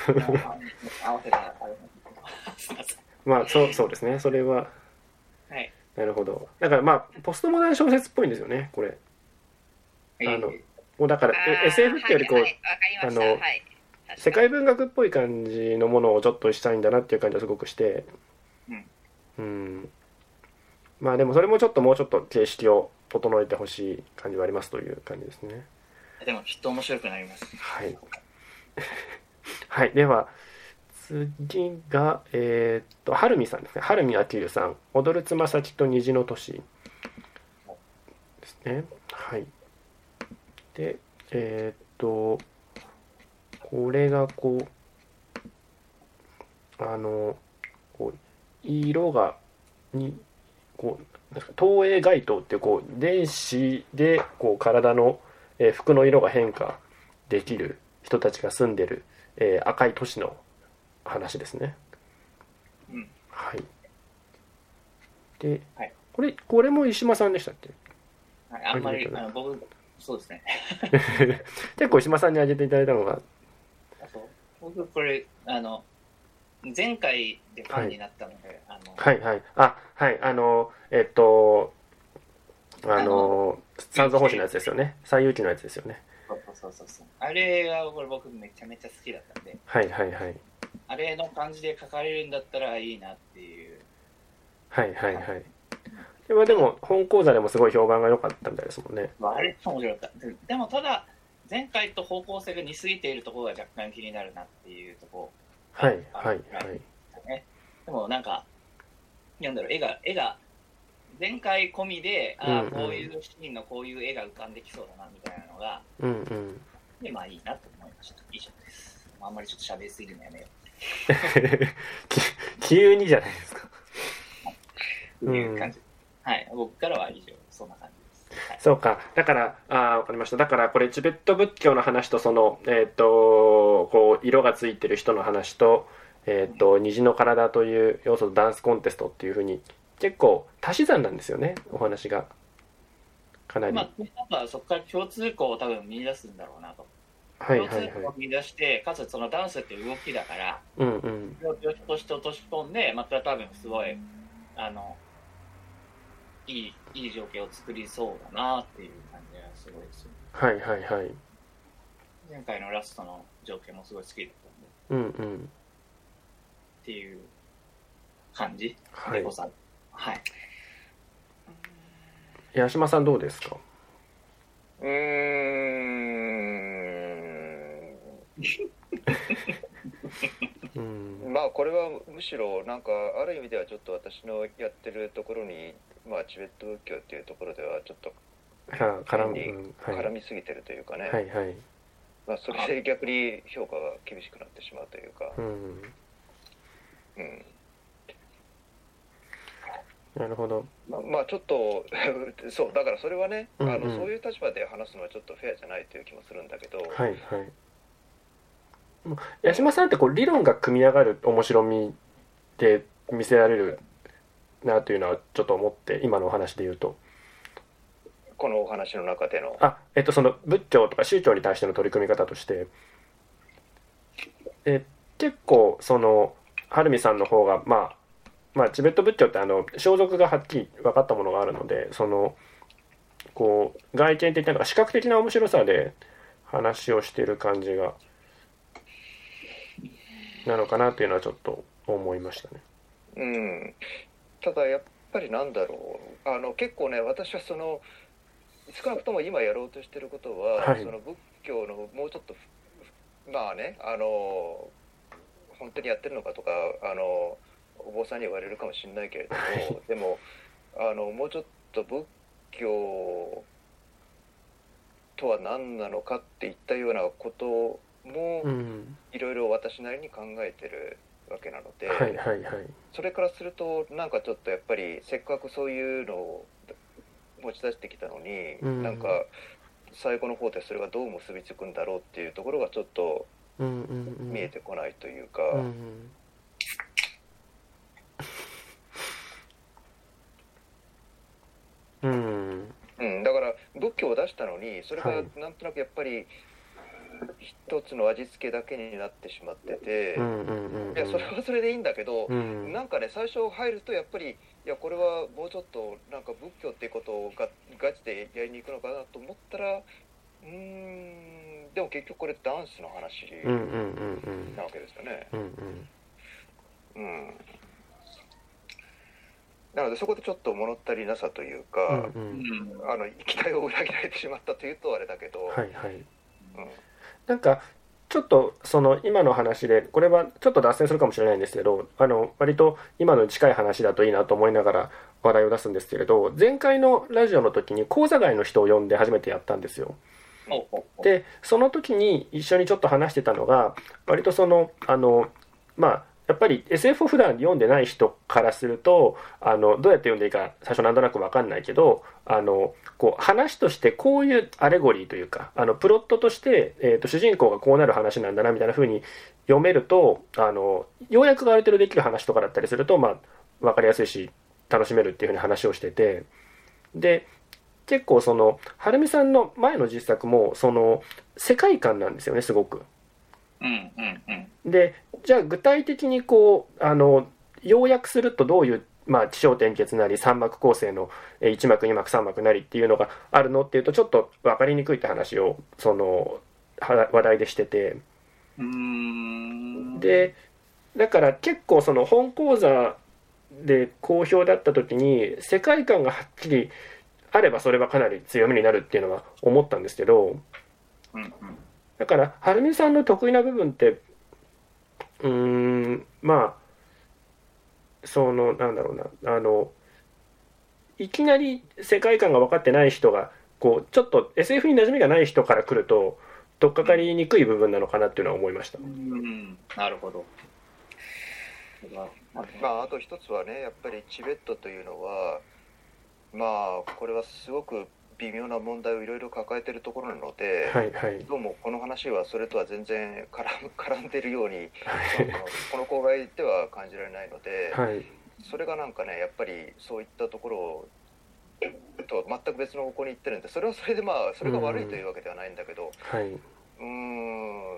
[SPEAKER 1] まあそうそうですね。それは。はい。なるほど。だからまあポストモダン小説っぽいんですよね、これ。あの、もうだから エスエフ ってよりこう、あの、世界文学っぽい感じのものをちょっとしたいんだなっていう感じはすごくして、うん。うん。まあでもそれもちょっともうちょっと形式を整えてほしい感じはありますという感じですね。
[SPEAKER 3] でもきっと面白くなります。
[SPEAKER 1] はい。はい。では次がえー、っとはるみさんですね。はるみあきるさん。踊るつま先と虹の都市ですね。はい。でえー、っとこれがこうあのこう色がにこう投影街灯っていうこう電子でこう体のえー、服の色が変化できる人たちが住んでる、えー、赤い都市の話ですね。
[SPEAKER 3] うん、
[SPEAKER 1] はい。で、
[SPEAKER 3] はい、
[SPEAKER 1] これこれも石間さんでしたっけ？
[SPEAKER 3] はい、あんまりあの僕そうですね。
[SPEAKER 1] 結構石間さんに挙げていただいたのが、
[SPEAKER 3] そう僕これあの前回でファンになったので、
[SPEAKER 1] はい、あのはいはいあはいあのえっとあの三蔵法師のやつですよね。西遊記のやつですよね。
[SPEAKER 3] そうそうそうそう。あれはこれ僕めちゃめちゃ好きだったんで。
[SPEAKER 1] はいはいはい。
[SPEAKER 3] あれの感じで書かれるんだったらいいなっていう。
[SPEAKER 1] はいはいはい。でもでも本講座でもすごい評判が良かったみたいですもんね。
[SPEAKER 3] あれ面白かった。でもただ前回と方向性が似すぎているところが若干気になるなっていうところ。
[SPEAKER 1] はいはいはい。
[SPEAKER 3] ね、でもなんかなんだろう絵が絵が前回込みで、ああ、こういうシーンのこういう絵が浮かんできそうだなみたいなのが、
[SPEAKER 1] うんうん、
[SPEAKER 3] でまあいいなと思いました。以上です。あんまりちょっと喋りすぎるのやめよ
[SPEAKER 1] う。急にじゃないですか。
[SPEAKER 3] という感じ、うん。はい、僕からは以上そんな感じです。はい、
[SPEAKER 1] そうか。だからあわかりました。だからこれチベット仏教の話とそのえっ、ー、とこう色がついてる人の話とえっ、ー、と虹の体という要素とダンスコンテストっていう風に。結構足し算なんですよね、お話がかなり。
[SPEAKER 3] まあ、やっぱそこから共通項を多分見出すんだろうなと。
[SPEAKER 1] はいはいはい。
[SPEAKER 3] 共通項を見出して、かつそのダンスっていう動きだから、
[SPEAKER 1] うんうん。
[SPEAKER 3] よしとして落とし込んで、また多分すごいあのいいいい情景を作りそうだなっていう感じがすごいでする。
[SPEAKER 1] はいはいはい。
[SPEAKER 3] 前回のラストの情景もすごい好きだ
[SPEAKER 1] ったんで。うんうん。
[SPEAKER 3] っていう感じ
[SPEAKER 1] で
[SPEAKER 3] ござる。はい。
[SPEAKER 1] 八島さんどうですか？
[SPEAKER 2] うーんうんまあこれはむしろなんかある意味ではちょっと私のやってるところにまあチベット仏教っていうところではちょっと
[SPEAKER 1] 絡み、
[SPEAKER 2] 絡みすぎてるというかね。
[SPEAKER 1] はいはい。
[SPEAKER 2] まあそれで逆に評価が厳しくなってしまうというか。
[SPEAKER 1] うん。うん。なるほど。
[SPEAKER 2] まあ、まあちょっとそうだからそれはね、うんうん、あのそういう立場で話すのはちょっとフェアじゃないという気もするんだけど。
[SPEAKER 1] はいはい。八島さんってこう理論が組み上がる面白みで見せられるなというのはちょっと思って、今のお話で言うと。
[SPEAKER 2] このお話の中での。
[SPEAKER 1] あ、えっとその仏教とか宗教に対しての取り組み方として、え結構その晴美さんの方が、まあ、まあチベット仏教ってあの装束がはっきり分かったものがあるので、そのこう外見的なのが視覚的な面白さで話をしている感じがなのかなというのはちょっと思いましたね。
[SPEAKER 2] うん、ただやっぱりなんだろう、あの結構ね、私はその少なくとも今やろうとしてることは、はい、その仏教のもうちょっとまあね、あの本当にやってるのかとか、あのお坊さんに言われるかもしれないけれども、はい、でもあのもうちょっと仏教とは何なのかっていったようなこともいろいろ私なりに考えてるわけなので、
[SPEAKER 1] はいはいはい、
[SPEAKER 2] それからするとなんかちょっとやっぱりせっかくそういうのを持ち出してきたのに、うん、なんか最後の方でそれがどう結びつくんだろうっていうところがちょっと見えてこないというか、うんうん
[SPEAKER 1] うん
[SPEAKER 2] うん、だから仏教を出したのにそれがなんとなくやっぱり一つの味付けだけになってしまってて、うんうんうんうん、いやそれはそれでいいんだけど、うん、なんかね最初入るとやっぱりいやこれはもうちょっとなんか仏教っていうことをガガチでやりに行くのかなと思ったら、うーんでも結局これダンスの話なわけですよね。うんうんうんなのでそこでちょっと物足りなさというか、うんうん、あの期待を裏切られてしまったというとあれだけど、
[SPEAKER 1] はいはい、うん、なんかちょっとその今の話でこれはちょっと脱線するかもしれないんですけど、あの割と今の近い話だといいなと思いながら話題を出すんですけれど、前回のラジオの時に講座外の人を呼んで初めてやったんですよ。でその時に一緒にちょっと話してたのが割とそのあのまあやっぱり エスエフ を普段読んでない人からするとあのどうやって読んでいいか最初なんとなく分かんないけど、あのこう話としてこういうアレゴリーというかあのプロットとして、えーと、主人公がこうなる話なんだなみたいな風に読めると、あの要約がある程度できる話とかだったりすると、まあ、分かりやすいし楽しめるっていう風に話をしてて、で結構その晴美さんの前の実作もその世界観なんですよねすごく。
[SPEAKER 3] うんうんうん、
[SPEAKER 1] でじゃあ具体的にこうあの要約するとどういう、まあ、起承転結なりさん幕構成のいち幕に幕さん幕なりっていうのがあるのっていうとちょっと分かりにくいって話をその話題でしてて、
[SPEAKER 3] うーん
[SPEAKER 1] でだから結構その本講座で好評だった時に世界観がはっきりあればそれはかなり強みになるっていうのは思ったんですけど、
[SPEAKER 3] うんうん
[SPEAKER 1] だから晴美さんの得意な部分ってうーんまあそのなんだろうなあのいきなり世界観が分かってない人がこうちょっと エスエフ に馴染みがない人から来ると取っかかりにくい部分なのかなっていうのは思いました。
[SPEAKER 3] うん、なるほど。
[SPEAKER 2] まああと一つはねやっぱりチベットというのはまあこれはすごく微妙な問題をいろいろ抱えているところなので、
[SPEAKER 1] はいはい、
[SPEAKER 2] どうもこの話はそれとは全然絡 む絡んでいるように、はい、この公害では感じられないので、
[SPEAKER 1] はい、
[SPEAKER 2] それがなんかねやっぱりそういったところをと全く別の方向に行ってるんで、それはそれでまあそれが悪いというわけではないんだけど、
[SPEAKER 1] はい、
[SPEAKER 2] うーん、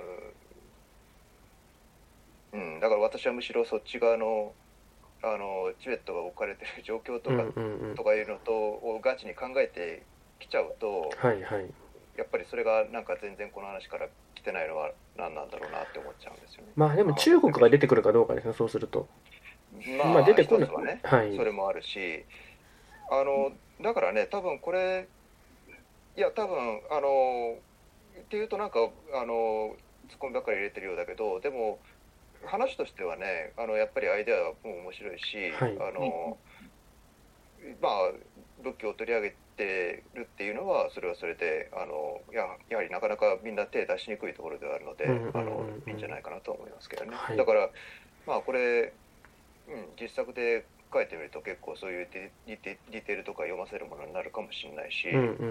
[SPEAKER 2] うん、だから私はむしろそっち側のあのチベットが置かれている状況とか、うんうんうん、とかいうのとをガチに考えて来ちゃうと、
[SPEAKER 1] はいはい、
[SPEAKER 2] やっぱりそれがなんか全然この話から来てないのは何なんだろうなって思っちゃうんですよね。
[SPEAKER 1] まあでも中国が出てくるかどうかですね、そうすると。
[SPEAKER 2] まあ、まあ、出てくるのはね、はい、それもあるし、あのだからね多分これいや多分あのっていうとなんかあのツッコミばっかり入れてるようだけど、でも話としてはねあのやっぱりアイデアも面白いし、はい、あのまあ仏教を取り上げてるっていうのはそれはそれであの や, やはりなかなかみんな手出しにくいところではあるので、うんうんうん、あのいいんじゃないかなと思いますけどね、はい、だからまあこれ、うん、実作で書いてみると結構そういうディティテールとか読ませるものになるかもしれないし、うんうんうんうん、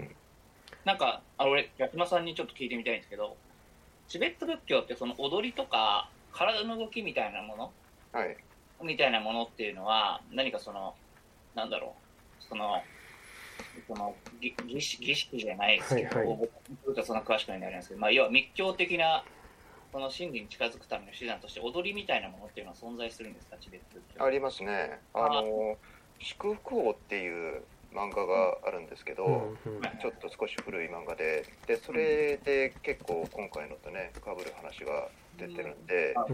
[SPEAKER 3] なんかあの俺八嶋さんにちょっと聞いてみたいんですけど、チベット仏教ってその踊りとか体の動きみたいなもの、
[SPEAKER 2] はい、
[SPEAKER 3] みたいなものっていうのは何かそのなんだろうそのその儀式儀式じゃないですけど、はいはい、僕はそんな詳しくないんであれなんですけど、まあ、要は密教的なこの真理に近づくための手段として踊りみたいなものっていうのは存在するんですか、チベット仏教？
[SPEAKER 2] ありますね。あの祝福王っていう漫画があるんですけど、うんうん、ちょっと少し古い漫画で、でそれで結構今回のとね被る話が出てるんで、うん、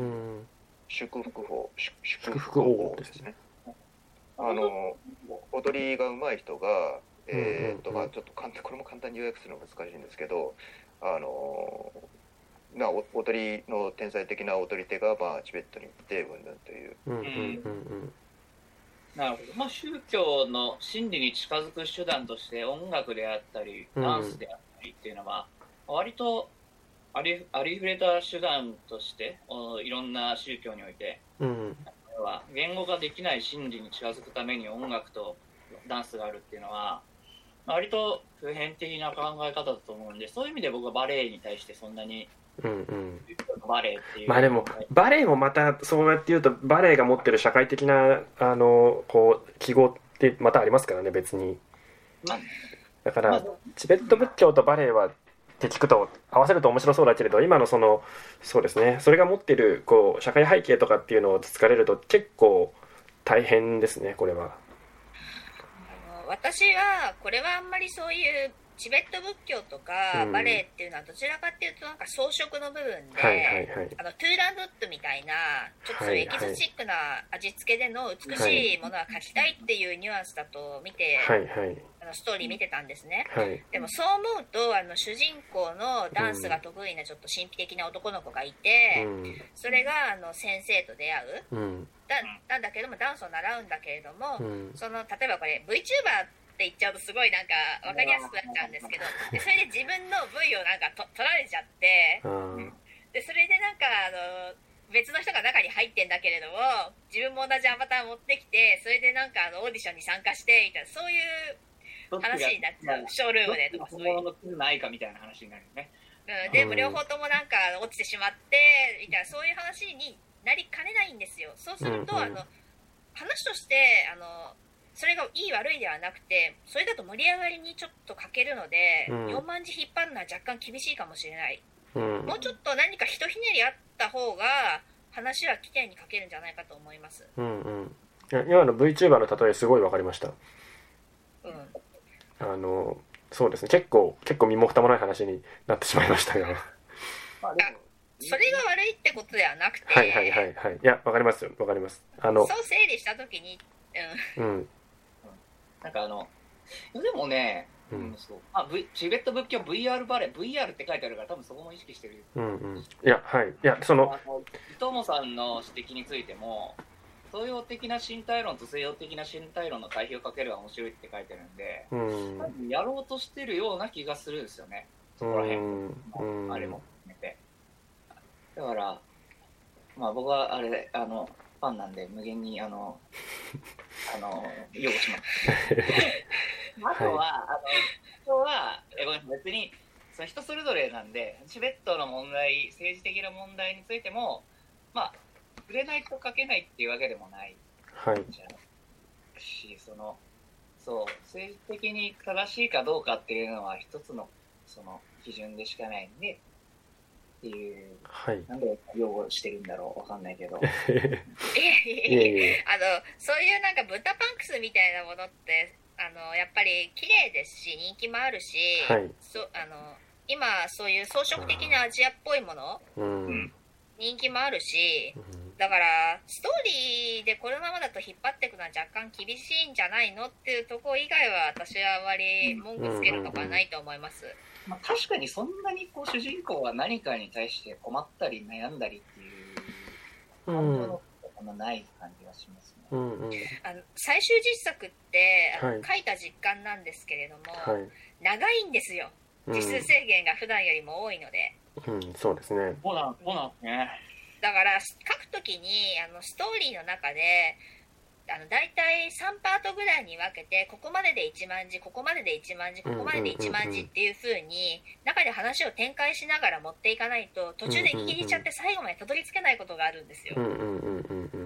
[SPEAKER 2] 祝福王、祝福王ですね。あの踊りが上手い人が、えーとまあ、ちょっと簡単これも簡単に要約するのが難しいんですけど、あのな踊りの天才的な踊り手が、まあ、チベットに行ってうんぬんという。うんうんうん
[SPEAKER 3] うんなるほど。まあ、宗教の真理に近づく手段として音楽であったりダンスであったりっていうのは、うん、割とありありふれた手段としていろんな宗教において、うん、は言語ができない真理に近づくために音楽とダンスがあるっていうのは割と普遍的な考え方だと思うんで、そういう意味で僕はバレエに対してそんなにうんうん、バレエっていう、
[SPEAKER 1] まあでもバレエもまたそうやって言うとバレエが持ってる社会的なあのこう記号ってまたありますからね別に、まあ、だから、まあ、チベット仏教とバレエはって聞くと合わせると面白そうだけれど、今のそのそうですねそれが持ってるこう社会背景とかっていうのをつつかれると結構大変ですねこれは。
[SPEAKER 4] あの私はこれはあんまりそういうチベット仏教とかバレエっていうのはどちらかっていうとなんか装飾の部分で、はいはいはい、あのトゥーランドットみたいなちょっとそういうエキゾチックな味付けでの美しいものは描きたいっていうニュアンスだと見て、はいはい、あのストーリー見てたんですね、はい、でもそう思うとあの主人公のダンスが得意なちょっと神秘的な男の子がいて、うん、それがあの先生と出会う、うん、だなんだけどもダンスを習うんだけれども、うん、その例えばこれ VTuberって言っちゃうとすごいなんか分かりやすくなっちゃうんですけど、でそれで自分の V をなんかと取られちゃって、でそれでなんかあの別の人が中に入ってんだけれども自分も同じアバター持ってきて、それでなんかあのオーディションに参加してみたいな、そういう話になっちゃう。ショールームでとかそういう
[SPEAKER 3] ないかみたいな話になるよね、
[SPEAKER 4] うん、でも両方ともなんか落ちてしまってみたいな、そういう話になりかねないんですよ。そうすると、うんうん、あの話としてあのそれがいい悪いではなくて、それだと盛り上がりにちょっと欠けるので、うん、よんまん字引っ張るのは若干厳しいかもしれない、うん、もうちょっと何かひとひねりあった方が話はきれいに書けるんじゃないかと思います、うんうん、
[SPEAKER 1] 今の VTuber の例えすごい分かりました、
[SPEAKER 4] うん、
[SPEAKER 1] あのそうですね結構結構身も蓋もない話になってしまいましたが
[SPEAKER 4] あそれが悪いってことではなくて、
[SPEAKER 1] はいはいはいはい、いや分かりますよ分かります。あの
[SPEAKER 4] そう整理した時にうん、うん
[SPEAKER 3] なんかあのでもね、うん、そうあ、v、チベット仏教 ブイアール バレー ブイアール って書いてあるから多分そこも意識してる、
[SPEAKER 1] うんうん、いやはいいやその
[SPEAKER 3] 伊藤さんの指摘についても東洋的な身体論と西洋的な身体論の対比をかけるのが面白いって書いてるんで、うん、やろうとしてるような気がするんですよね、そこら辺も、うん、あれも含めて。だからまあ僕はあれあのファンなんで無限にあのあの擁護しますあとは、はい、あの人はえごめん別にその人それぞれなんで、チベットの問題政治的な問題についてもまあ触れないと書けないっていうわけでもない、
[SPEAKER 1] はい、
[SPEAKER 3] しそのそう政治的に正しいかどうかっていうのは一つのその基準でしかないんでっていう、はい、なんで擁護してるんだろうわかんないけどいや
[SPEAKER 4] いやいやあのそういうなんか豚パンクスみたいなものってあのやっぱり綺麗ですし人気もあるし、はい、そあの今そういう装飾的なアジアっぽいもの、うん、人気もあるし、だからストーリーでこのままだと引っ張っていくのは若干厳しいんじゃないのっていうところ以外は私はあまり文句つけるとかはないと思います、
[SPEAKER 3] まあ、確かにそんなにこう主人公は何かに対して困ったり悩んだりっていう感情のことがない感じがしますね、うんうん、
[SPEAKER 4] あの最終実作って、はい、書いた実感なんですけれども、はい、長いんですよ。字数制限が普段よりも多いので、
[SPEAKER 1] うんうん、そうですね。
[SPEAKER 3] そうなんそうなんですね。
[SPEAKER 4] だから書くときにあのストーリーの中であのだいたいさんパートぐらいに分けて、ここまででいちまん字、ここまででいちまん字、ここまででいちまん字っていう風に中で話を展開しながら持っていかないと途中で息切れちゃって最後までたどり着けないことがあるんですよ。こ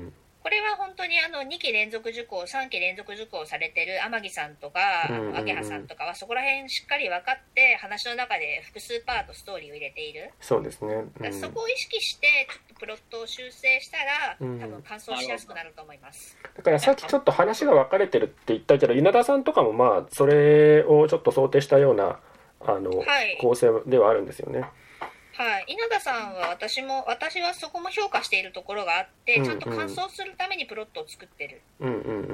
[SPEAKER 4] これは本当にあのにき連続受講さんき連続受講されてる天城さんとかあげはさんとかはそこら辺しっかり分かって話の中で複数パートストーリーを入れている。
[SPEAKER 1] そうですね、
[SPEAKER 4] うん、そこを意識してちょっとプロットを修正したら、うん、多分完走しやすくなると思います。
[SPEAKER 1] だからさっきちょっと話が分かれてるって言ったけど稲田さんとかもまあそれをちょっと想定したようなあの、はい、構成ではあるんですよね。
[SPEAKER 4] はい、稲田さんは私も私はそこも評価しているところがあって、うんうん、ちゃんと完走するためにプロットを作ってる、
[SPEAKER 1] うんうんうんうん、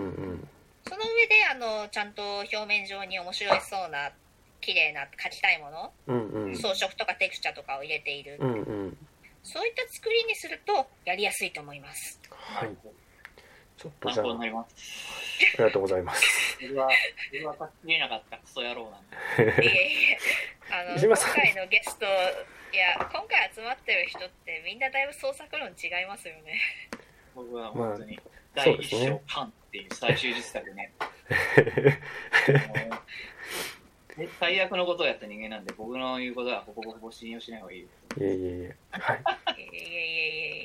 [SPEAKER 4] その上であのちゃんと表面上に面白いそうな綺麗な描きたいもの、うんうん、装飾とかテクスチャとかを入れている、うんうん、そういった作りにするとやりやすいと思います。
[SPEAKER 1] はい、ちょっとじゃあ
[SPEAKER 3] ありが
[SPEAKER 1] とうございます。
[SPEAKER 3] 僕は僕は書ききれなかったクソ野郎なんで。いえい
[SPEAKER 4] え、あの今回のゲストいや今回集まってる人ってみんなだいぶ創作論違いますよね。
[SPEAKER 3] 僕は本当に第一章半っていう最終実作ね。最悪のことをやった人間なんで僕の言うことはほぼほぼ信用しない方がいいです。
[SPEAKER 1] いえいえいえ。はい。
[SPEAKER 4] いえいえいえい